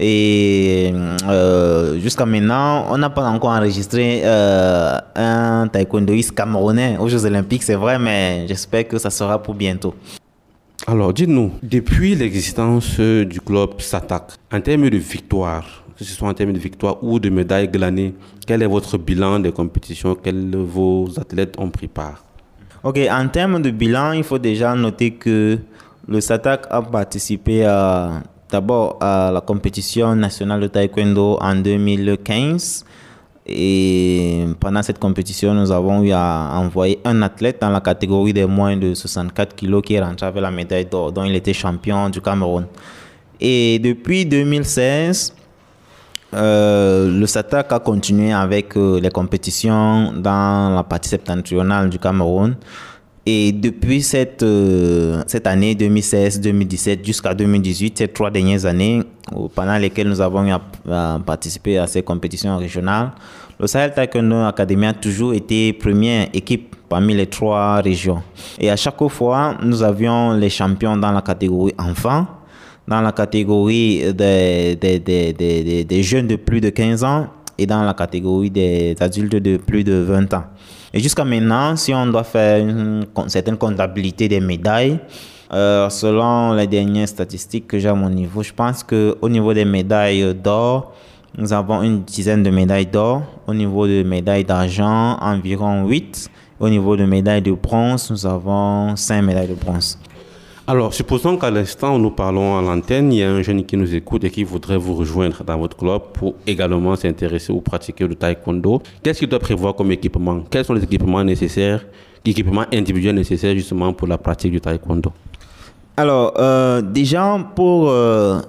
Et euh, jusqu'à maintenant, on n'a pas encore enregistré euh, un taekwondoïste camerounais aux Jeux Olympiques, c'est vrai, mais j'espère que ça sera pour bientôt. Alors, dites-nous, depuis l'existence du club SATAC, en termes de victoire, que ce soit en termes de victoire ou de médailles glanées, quel est votre bilan des compétitions auxquelles vos athlètes ont pris part? Ok, en termes de bilan, il faut déjà noter que le SATAC a participé à... D'abord à la compétition nationale de taekwondo en deux mille quinze, et pendant cette compétition, nous avons eu à envoyer un athlète dans la catégorie des moins de soixante-quatre kilos qui est rentré avec la médaille d'or, dont il était champion du Cameroun. Et depuis deux mille seize, euh, le SATAC a continué avec euh, les compétitions dans la partie septentrionale du Cameroun. Et depuis cette, euh, cette année deux mille seize deux mille dix-sept jusqu'à deux mille dix-huit, ces trois dernières années pendant lesquelles nous avons eu à, à participer à ces compétitions régionales, le Sahel Taekwondo Academy a toujours été première équipe parmi les trois régions. Et à chaque fois, nous avions les champions dans la catégorie enfants, dans la catégorie des, des, des, des, des jeunes de plus de quinze ans et dans la catégorie des adultes de plus de vingt ans. Et jusqu'à maintenant, si on doit faire une certaine comptabilité des médailles, euh, selon les dernières statistiques que j'ai à mon niveau, je pense qu'au niveau des médailles d'or, nous avons une dizaine de médailles d'or. Au niveau de médailles d'argent, environ huit. Au niveau de médailles de bronze, nous avons cinq médailles de bronze. Alors, supposons qu'à l'instant où nous parlons à l'antenne, il y a un jeune qui nous écoute et qui voudrait vous rejoindre dans votre club pour également s'intéresser ou pratiquer le taekwondo. Qu'est-ce qu'il doit prévoir comme équipement? Quels sont les équipements nécessaires, l'équipement individuel nécessaire justement pour la pratique du taekwondo? Alors, euh, déjà, pour euh,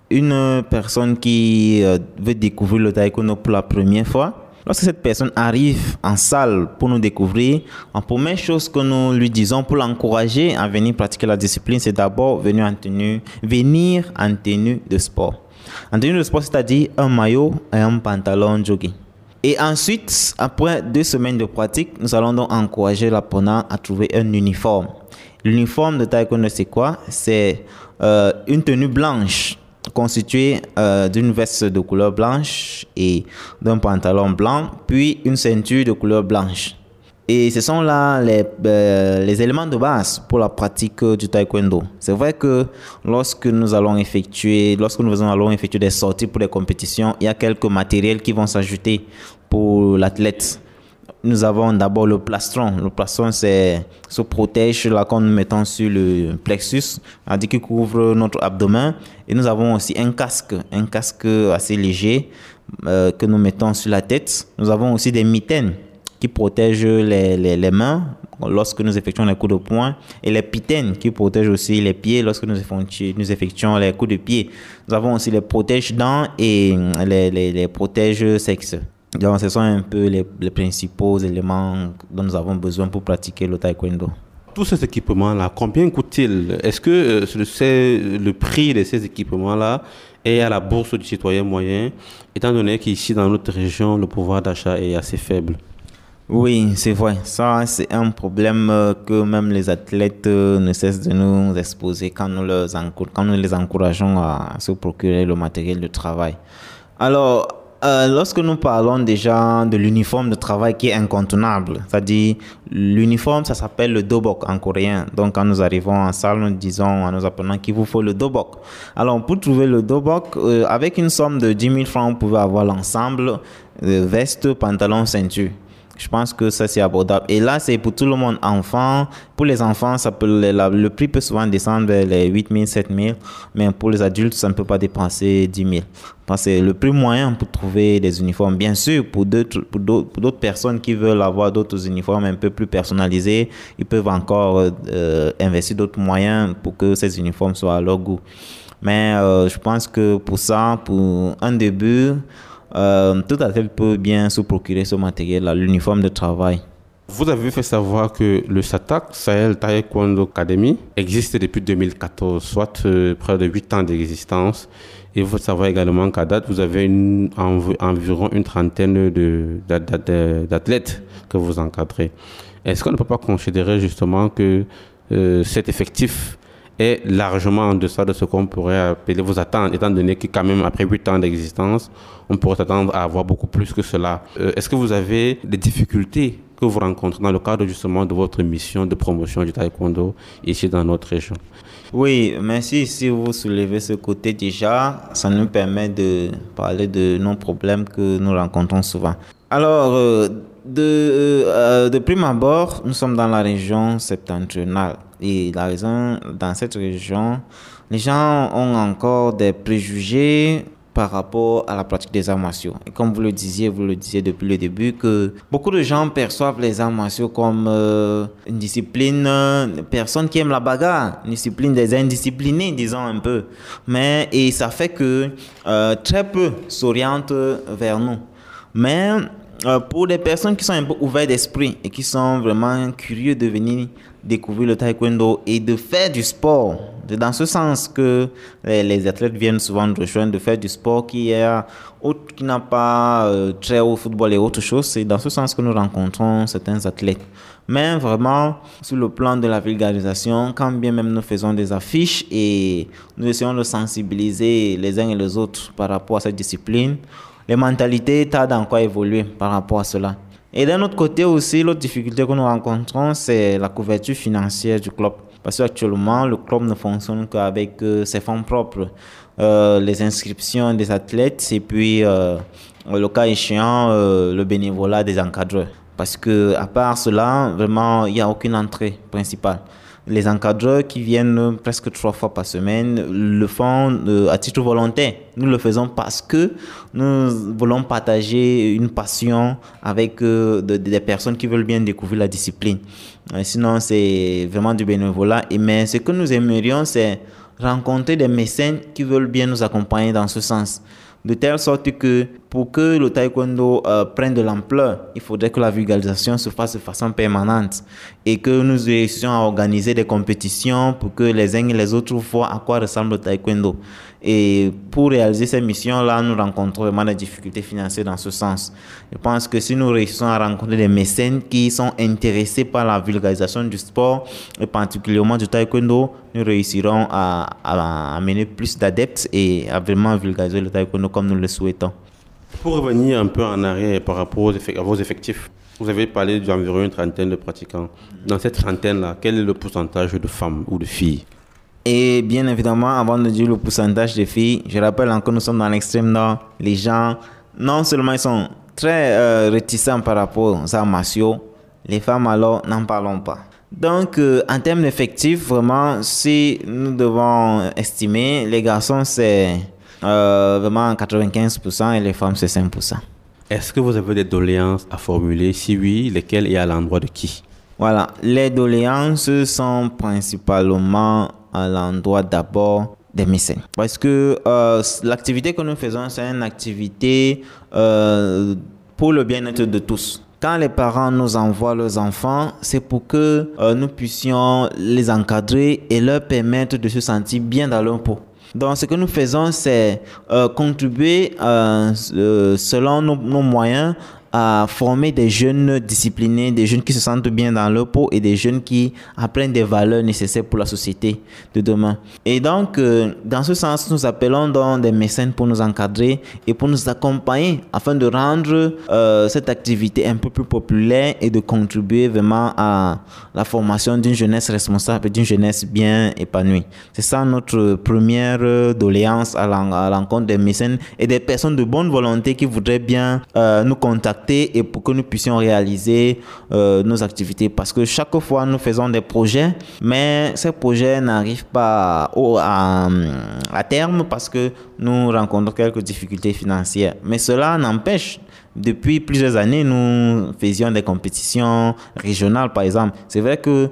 une personne qui euh, veut découvrir le taekwondo pour la première fois, lorsque cette personne arrive en salle pour nous découvrir, la première chose que nous lui disons pour l'encourager à venir pratiquer la discipline, c'est d'abord venir en tenue, venir en tenue de sport. En tenue de sport, c'est-à-dire un maillot et un pantalon jogging. Et ensuite, après deux semaines de pratique, nous allons donc encourager l'apprenant à trouver un uniforme. L'uniforme de taekwondo, c'est quoi? C'est euh, une tenue blanche, constitué euh, d'une veste de couleur blanche et d'un pantalon blanc, puis une ceinture de couleur blanche. Et ce sont là les, euh, les éléments de base pour la pratique du taekwondo. C'est vrai que lorsque nous allons effectuer, lorsque nous allons effectuer des sorties pour des compétitions, il y a quelques matériels qui vont s'ajouter pour l'athlète. Nous avons d'abord le plastron. Le plastron, c'est ce protège là qu'on nous mettons sur le plexus, c'est-à-dire qui couvre notre abdomen. Et nous avons aussi un casque, un casque assez léger euh, que nous mettons sur la tête. Nous avons aussi des mitaines qui protègent les, les, les mains lorsque nous effectuons les coups de poing et les pitaines qui protègent aussi les pieds lorsque nous effectuons, nous effectuons les coups de pied. Nous avons aussi les protège-dents et les, les, les protège-sexes. Donc, ce sont un peu les, les principaux éléments dont nous avons besoin pour pratiquer le taekwondo. Tous ces équipements-là, combien coûtent-ils? Est-ce que euh, c'est le prix de ces équipements-là est à la bourse du citoyen moyen, étant donné qu'ici, dans notre région, le pouvoir d'achat est assez faible? Oui, c'est vrai. Ça, c'est un problème que même les athlètes ne cessent de nous exposer quand nous, leur, quand nous les encourageons à se procurer le matériel de travail. Alors, Euh, lorsque nous parlons déjà de l'uniforme de travail qui est incontournable, c'est-à-dire l'uniforme, ça s'appelle le dobok en coréen. Donc quand nous arrivons en salle, nous disons à nos apprenants qu'il vous faut le dobok. Alors pour trouver le dobok, euh, avec une somme de dix mille francs, vous pouvez avoir l'ensemble euh, veste, pantalon, ceinture. Je pense que ça, c'est abordable. Et là, c'est pour tout le monde. Enfants, pour les enfants, ça peut, le, le prix peut souvent descendre vers les huit mille, sept mille. Mais pour les adultes, ça ne peut pas dépasser dix mille. Parce que c'est le prix moyen pour trouver des uniformes. Bien sûr, pour d'autres, pour d'autres, pour d'autres personnes qui veulent avoir d'autres uniformes un peu plus personnalisés, ils peuvent encore euh, investir d'autres moyens pour que ces uniformes soient à leur goût. Mais euh, je pense que pour ça, pour un début, Euh, tout athlète peut bien se procurer ce matériel-là, l'uniforme de travail. Vous avez fait savoir que le SATAC, Sahel Taekwondo Academy, existe depuis deux mille quatorze, soit euh, près de huit ans d'existence. Et vous savez également qu'à date, vous avez une, env environ une trentaine de, d'athlètes que vous encadrez. Est-ce qu'on ne peut pas considérer justement que euh, cet effectif est largement en deçà de ce qu'on pourrait appeler vos attentes, étant donné que quand même après huit ans d'existence, on pourrait s'attendre à avoir beaucoup plus que cela. Euh, est-ce que vous avez des difficultés que vous rencontrez dans le cadre justement de votre mission de promotion du taekwondo ici dans notre région? Oui, merci. Si vous soulevez ce côté déjà, ça nous permet de parler de nos problèmes que nous rencontrons souvent. Alors, euh, de, euh, de prime abord, nous sommes dans la région septentrionale. Et la raison, dans cette région, les gens ont encore des préjugés par rapport à la pratique des arts martiaux. Et comme vous le disiez, vous le disiez depuis le début, que beaucoup de gens perçoivent les arts martiaux comme euh, une discipline, euh, personne qui aime la bagarre, une discipline des indisciplinés, disons un peu. Mais, et ça fait que euh, très peu s'orientent vers nous. Mais euh, pour des personnes qui sont un peu ouvertes d'esprit et qui sont vraiment curieux de venir découvrir le taekwondo et de faire du sport, c'est dans ce sens que les, les athlètes viennent souvent nous rejoindre, de faire du sport qui est autre, qui n'a pas euh, trait au football et autre chose. C'est dans ce sens que nous rencontrons certains athlètes. Mais vraiment, sur le plan de la vulgarisation, quand bien même nous faisons des affiches et nous essayons de sensibiliser les uns et les autres par rapport à cette discipline, les mentalités tardent encore à évoluer par rapport à cela. Et d'un autre côté aussi, l'autre difficulté que nous rencontrons, c'est la couverture financière du club. Parce qu'actuellement, le club ne fonctionne qu'avec euh, ses fonds propres, euh, les inscriptions des athlètes et puis, euh, le cas échéant, euh, le bénévolat des encadreurs. Parce que à part cela, vraiment, il n'y a aucune entrée principale. Les encadreurs qui viennent presque trois fois par semaine le font euh, à titre volontaire. Nous le faisons parce que nous voulons partager une passion avec euh, de, de, des personnes qui veulent bien découvrir la discipline. Euh, sinon, c'est vraiment du bénévolat. Et, mais ce que nous aimerions, c'est rencontrer des mécènes qui veulent bien nous accompagner dans ce sens. De telle sorte que pour que le taekwondo euh, prenne de l'ampleur, il faudrait que la vulgarisation se fasse de façon permanente et que nous réussissions à organiser des compétitions pour que les uns et les autres voient à quoi ressemble le taekwondo. Et pour réaliser ces missions-là, nous rencontrons vraiment des difficultés financières dans ce sens. Je pense que si nous réussissons à rencontrer des mécènes qui sont intéressés par la vulgarisation du sport, et particulièrement du taekwondo, nous réussirons à, à amener plus d'adeptes et à vraiment vulgariser le taekwondo comme nous le souhaitons. Pour revenir un peu en arrière par rapport aux effectifs, à vos effectifs, vous avez parlé d'environ une trentaine de pratiquants. Dans cette trentaine-là, quel est le pourcentage de femmes ou de filles? Et bien évidemment, avant de dire le pourcentage de filles, je rappelle encore que nous sommes dans l'extrême nord. Les gens, non seulement ils sont très euh, réticents par rapport aux arts martiaux, les femmes alors, n'en parlons pas. Donc, euh, en termes d'effectifs, vraiment, si nous devons estimer, les garçons, c'est euh, vraiment quatre-vingt-quinze pour cent et les femmes, c'est cinq pour cent. Est-ce que vous avez des doléances à formuler? Si oui, lesquelles et à l'endroit de qui? Voilà, les doléances sont principalement à l'endroit d'abord des mécènes. Parce que euh, l'activité que nous faisons, c'est une activité euh, pour le bien-être de tous. Quand les parents nous envoient leurs enfants, c'est pour que euh, nous puissions les encadrer et leur permettre de se sentir bien dans leur peau. Donc, ce que nous faisons, c'est euh, contribuer euh, euh, selon nos, nos moyens à former des jeunes disciplinés, des jeunes qui se sentent bien dans leur peau et des jeunes qui apprennent des valeurs nécessaires pour la société de demain. Et donc, euh, dans ce sens, nous appelons donc des mécènes pour nous encadrer et pour nous accompagner afin de rendre euh, cette activité un peu plus populaire et de contribuer vraiment à la formation d'une jeunesse responsable et d'une jeunesse bien épanouie. C'est ça notre première doléance à l'encontre des mécènes et des personnes de bonne volonté qui voudraient bien euh, nous contacter et pour que nous puissions réaliser euh, nos activités. Parce que chaque fois, nous faisons des projets, mais ces projets n'arrivent pas au, à, à terme parce que nous rencontrons quelques difficultés financières. Mais cela n'empêche, depuis plusieurs années, nous faisions des compétitions régionales, par exemple. C'est vrai que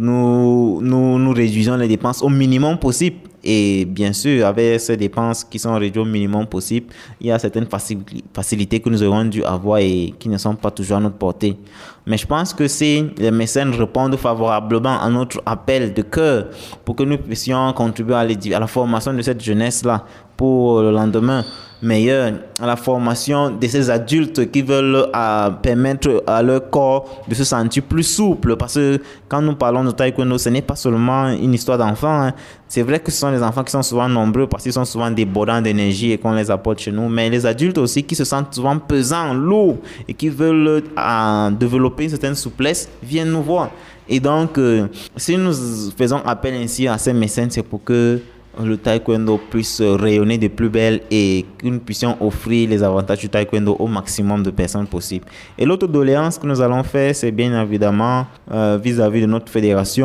nous, nous, nous réduisons les dépenses au minimum possible. Et bien sûr, avec ces dépenses qui sont réduites au minimum possible, il y a certaines facilités que nous aurons dû avoir et qui ne sont pas toujours à notre portée. Mais je pense que si les mécènes répondent favorablement à notre appel de cœur pour que nous puissions contribuer à, à la formation de cette jeunesse-là pour le lendemain meilleur, à la formation de ces adultes qui veulent à permettre à leur corps de se sentir plus souple. Parce que quand nous parlons de taekwondo, ce n'est pas seulement une histoire d'enfants. Hein. C'est vrai que ce sont les enfants qui sont souvent nombreux parce qu'ils sont souvent débordants d'énergie et qu'on les apporte chez nous. Mais les adultes aussi qui se sentent souvent pesants, lourds et qui veulent euh, développer une certaine souplesse viennent nous voir. Et donc, euh, si nous faisons appel ainsi à ces mécènes, c'est pour que le taekwondo puisse rayonner de plus belle et que nous puissions offrir les avantages du taekwondo au maximum de personnes possible. Et l'autre doléance que nous allons faire, c'est bien évidemment euh, vis-à-vis de notre fédération.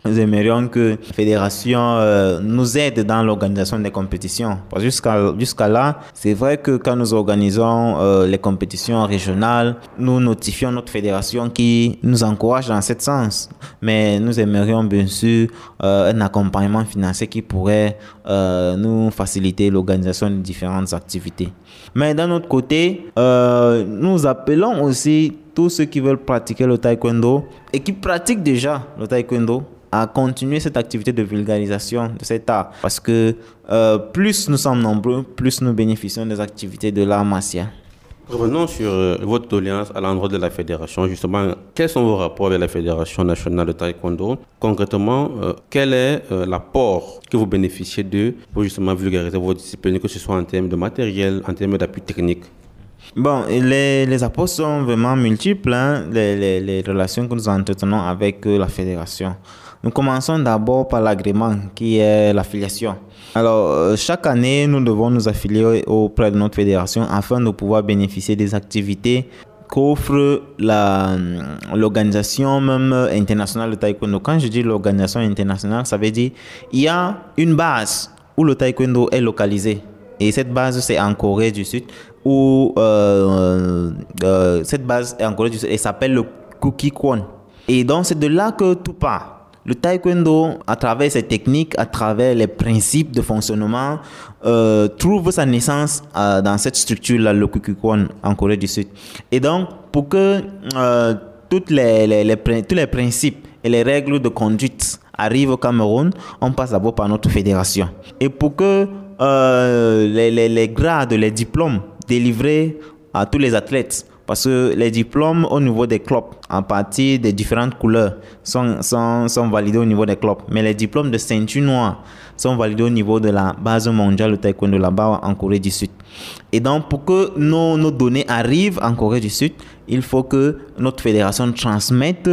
nous aimerions que la fédération euh, nous aide dans l'organisation des compétitions. Parce que jusqu'à, jusqu'à là, c'est vrai que quand nous organisons euh, les compétitions régionales, nous notifions notre fédération qui nous encourage dans ce sens. Mais nous aimerions bien sûr euh, un accompagnement financier qui pourrait euh, nous faciliter l'organisation de différentes activités. Mais d'un autre côté, euh, nous appelons aussi tous ceux qui veulent pratiquer le taekwondo et qui pratiquent déjà le taekwondo à continuer cette activité de vulgarisation de cet art. Parce que euh, plus nous sommes nombreux, plus nous bénéficions des activités de l'art martial. Revenons sur euh, votre doléance à l'endroit de la fédération. Justement, quels sont vos rapports avec la Fédération nationale de taekwondo? Concrètement, euh, quel est euh, l'apport que vous bénéficiez d'eux pour justement vulgariser vos disciplines, que ce soit en termes de matériel, en termes d'appui technique? Bon, les, les apports sont vraiment multiples, hein, les, les, les relations que nous entretenons avec euh, la fédération. Nous commençons d'abord par l'agrément, qui est l'affiliation. Alors, euh, chaque année, nous devons nous affilier auprès de notre fédération afin de pouvoir bénéficier des activités qu'offre la, l'organisation même internationale de taekwondo. Quand je dis l'organisation internationale, ça veut dire qu'il y a une base où le taekwondo est localisé. Et cette base, c'est en Corée du Sud, où euh, euh, cette base est en Corée du Sud et s'appelle le Kukikwon. Et donc, c'est de là que tout part. Le taekwondo, à travers ses techniques, à travers les principes de fonctionnement, euh, trouve sa naissance euh, dans cette structure-là, le Kukikwon, en Corée du Sud. Et donc, pour que euh, toutes les, les, les, tous les principes et les règles de conduite arrivent au Cameroun, on passe d'abord par notre fédération. Et pour que euh, les, les, les grades, les diplômes délivrés à tous les athlètes, parce que les diplômes au niveau des clubs, à partir des différentes couleurs, sont, sont, sont validés au niveau des clubs. Mais les diplômes de ceinture noire sont validés au niveau de la base mondiale de taekwondo là-bas en Corée du Sud. Et donc, pour que nos, nos données arrivent en Corée du Sud, il faut que notre fédération transmette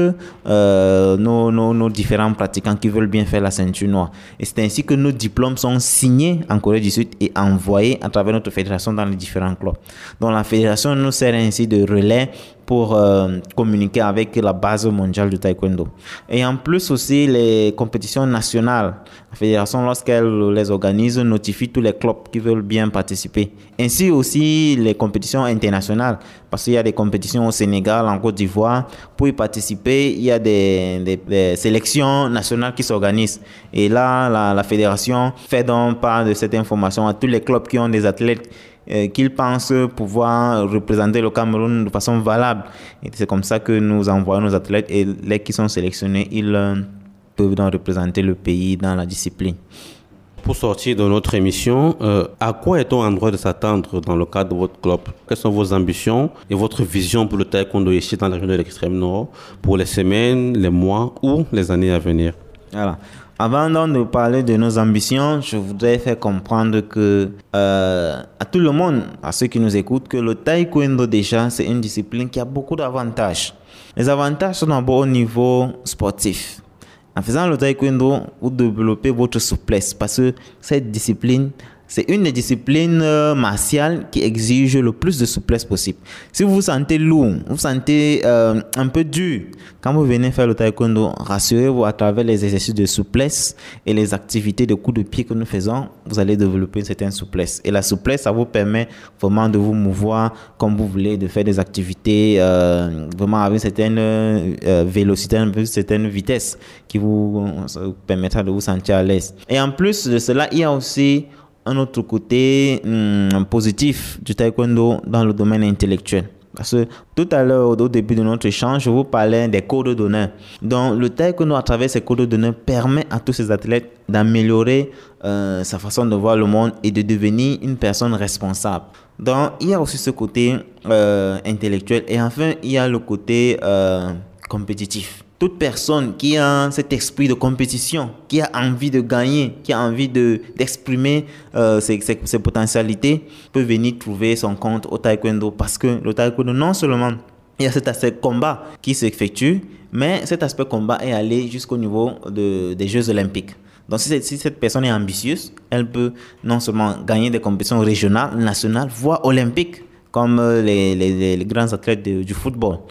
euh, nos, nos, nos différents pratiquants qui veulent bien faire la ceinture noire. Et c'est ainsi que nos diplômes sont signés en Corée du Sud et envoyés à travers notre fédération dans les différents clubs. Donc la fédération nous sert ainsi de relais pour euh, communiquer avec la base mondiale du taekwondo. Et en plus aussi, les compétitions nationales, la fédération, lorsqu'elle les organise, notifie tous les clubs qui veulent bien participer. Ainsi aussi les compétitions internationales, parce qu'il y a des compétitions au Sénégal, en Côte d'Ivoire. Pour y participer, il y a des, des, des sélections nationales qui s'organisent. Et là, la, la fédération fait donc part de cette information à tous les clubs qui ont des athlètes euh, qu'ils pensent pouvoir représenter le Cameroun de façon valable. Et c'est comme ça que nous envoyons nos athlètes et les qui sont sélectionnés, ils euh, peuvent donc représenter le pays dans la discipline. Pour sortir de notre émission, euh, à quoi est-on en droit de s'attendre dans le cadre de votre club? Quelles sont vos ambitions et votre vision pour le taekwondo ici dans la région de l'extrême nord pour les semaines, les mois ou les années à venir? Voilà. Avant donc de parler de nos ambitions, je voudrais faire comprendre que euh, à tout le monde, à ceux qui nous écoutent, que le taekwondo déjà, c'est une discipline qui a beaucoup d'avantages. Les avantages sont d'abord au niveau sportif. En faisant le taekwondo, vous développez votre souplesse parce que cette discipline, c'est une des disciplines euh, martiales qui exige le plus de souplesse possible. Si vous vous sentez lourd, vous vous sentez euh, un peu dur, quand vous venez faire le taekwondo, rassurez-vous à travers les exercices de souplesse et les activités de coups de pied que nous faisons, vous allez développer une certaine souplesse. Et la souplesse, ça vous permet vraiment de vous mouvoir comme vous voulez, de faire des activités euh, vraiment avec une certaine euh, vélocité, une certaine vitesse qui vous euh, permettra de vous sentir à l'aise. Et en plus de cela, il y a aussi un autre côté hum, positif du taekwondo dans le domaine intellectuel. Parce que tout à l'heure, au début de notre échange, je vous parlais des codes d'honneur. Donc, le taekwondo, à travers ces codes d'honneur, permet à tous ces athlètes d'améliorer euh, sa façon de voir le monde et de devenir une personne responsable. Donc, il y a aussi ce côté euh, intellectuel. Et enfin, il y a le côté euh, compétitif. Toute personne qui a cet esprit de compétition, qui a envie de gagner, qui a envie de, d'exprimer euh, ses, ses, ses potentialités, peut venir trouver son compte au taekwondo. Parce que le taekwondo, non seulement il y a cet aspect combat qui s'effectue, mais cet aspect combat est allé jusqu'au niveau de, des Jeux olympiques. Donc si, si cette personne est ambitieuse, elle peut non seulement gagner des compétitions régionales, nationales, voire olympiques, comme les, les, les grands athlètes de, du football.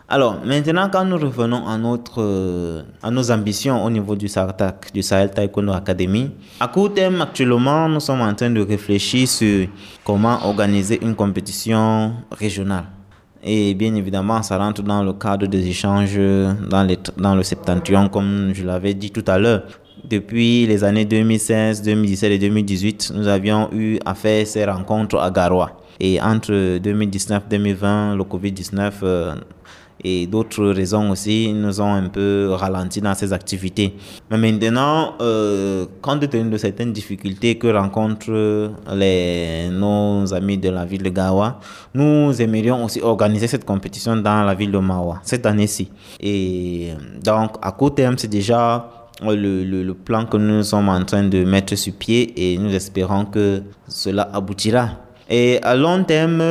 Alors, maintenant, quand nous revenons à, notre, euh, à nos ambitions au niveau du SARTAC, du Sahel Taekwondo Academy, à court terme, actuellement, nous sommes en train de réfléchir sur comment organiser une compétition régionale. Et bien évidemment, ça rentre dans le cadre des échanges dans, les, dans le septentrion, comme je l'avais dit tout à l'heure. Depuis les années deux mille seize, deux mille dix-sept et deux mille dix-huit, nous avions eu à faire ces rencontres à Garoua. Et entre deux mille dix-neuf et deux mille vingt, le covid dix-neuf euh, et d'autres raisons aussi nous ont un peu ralenti dans ces activités. Mais maintenant, euh, compte tenu de certaines difficultés que rencontrent les, nos amis de la ville de Garoua, nous aimerions aussi organiser cette compétition dans la ville de Maroua cette année-ci. Et donc, à court terme, c'est déjà Le, le, le plan que nous sommes en train de mettre sur pied et nous espérons que cela aboutira. Et à long terme,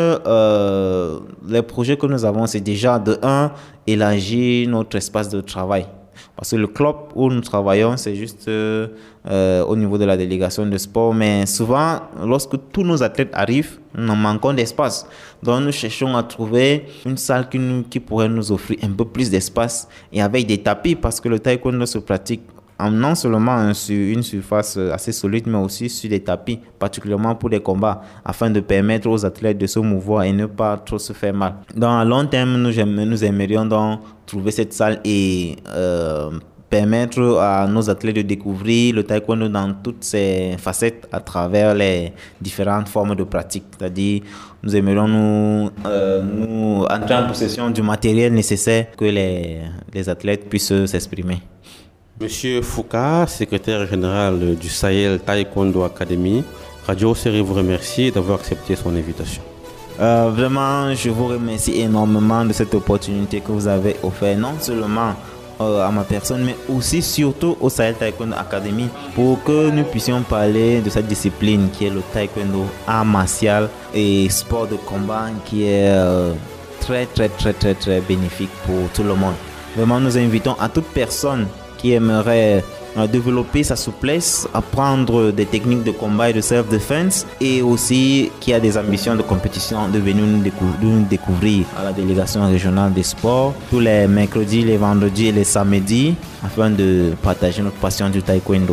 euh, les projets que nous avons, c'est déjà de un, élargir notre espace de travail. Parce que le club où nous travaillons, c'est juste euh, euh, au niveau de la délégation de sport. Mais souvent, lorsque tous nos athlètes arrivent, nous manquons d'espace. Donc nous cherchons à trouver une salle qui, nous, qui pourrait nous offrir un peu plus d'espace et avec des tapis, parce que le taekwondo se pratique non seulement sur une surface assez solide, mais aussi sur des tapis, particulièrement pour les combats, afin de permettre aux athlètes de se mouvoir et ne pas trop se faire mal. Dans le long terme, nous, nous aimerions donc trouver cette salle et euh, permettre à nos athlètes de découvrir le taekwondo dans toutes ses facettes à travers les différentes formes de pratique. C'est-à-dire, nous aimerions nous, euh, nous entrer en possession du matériel nécessaire que les, les athlètes puissent s'exprimer. Monsieur Fouka, secrétaire général du Sahel Taekwondo Academy, Radio Série vous remercie d'avoir accepté son invitation. Euh, vraiment, je vous remercie énormément de cette opportunité que vous avez offerte, non seulement euh, à ma personne, mais aussi surtout au Sahel Taekwondo Academy, pour que nous puissions parler de cette discipline qui est le taekwondo, art martial et sport de combat qui est euh, très très très très très bénéfique pour tout le monde. Vraiment, nous invitons à toute personne qui aimerait euh, développer sa souplesse, apprendre des techniques de combat et de self-defense, et aussi qui a des ambitions de compétition, de venir nous, décou- de nous découvrir à la délégation régionale des sports tous les mercredis, les vendredis et les samedis, afin de partager notre passion du taekwondo.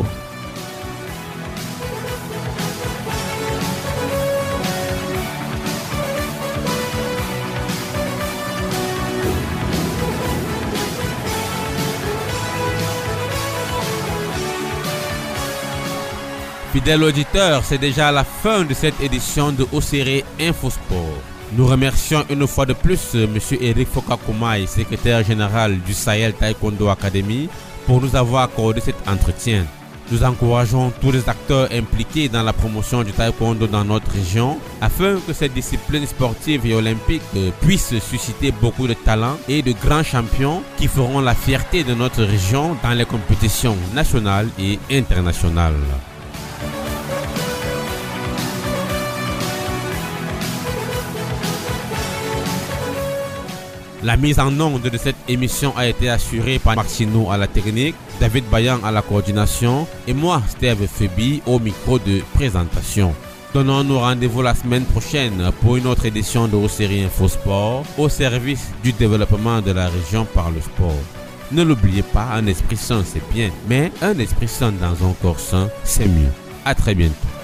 Fidèles auditeurs, c'est déjà la fin de cette édition de Oséré Infosport. Nous remercions une fois de plus M. Eric Foka-Koumaï, secrétaire général du Sahel Taekwondo Academy, pour nous avoir accordé cet entretien. Nous encourageons tous les acteurs impliqués dans la promotion du taekwondo dans notre région afin que cette discipline sportive et olympique puisse susciter beaucoup de talents et de grands champions qui feront la fierté de notre région dans les compétitions nationales et internationales. La mise en onde de cette émission a été assurée par Martino à la technique, David Bayan à la coordination et moi, Steve Febi, au micro de présentation. Donnons-nous rendez-vous la semaine prochaine pour une autre édition de Ossérie Infosport au service du développement de la région par le sport. Ne l'oubliez pas, un esprit sain c'est bien, mais un esprit sain dans un corps sain c'est mieux. À très bientôt.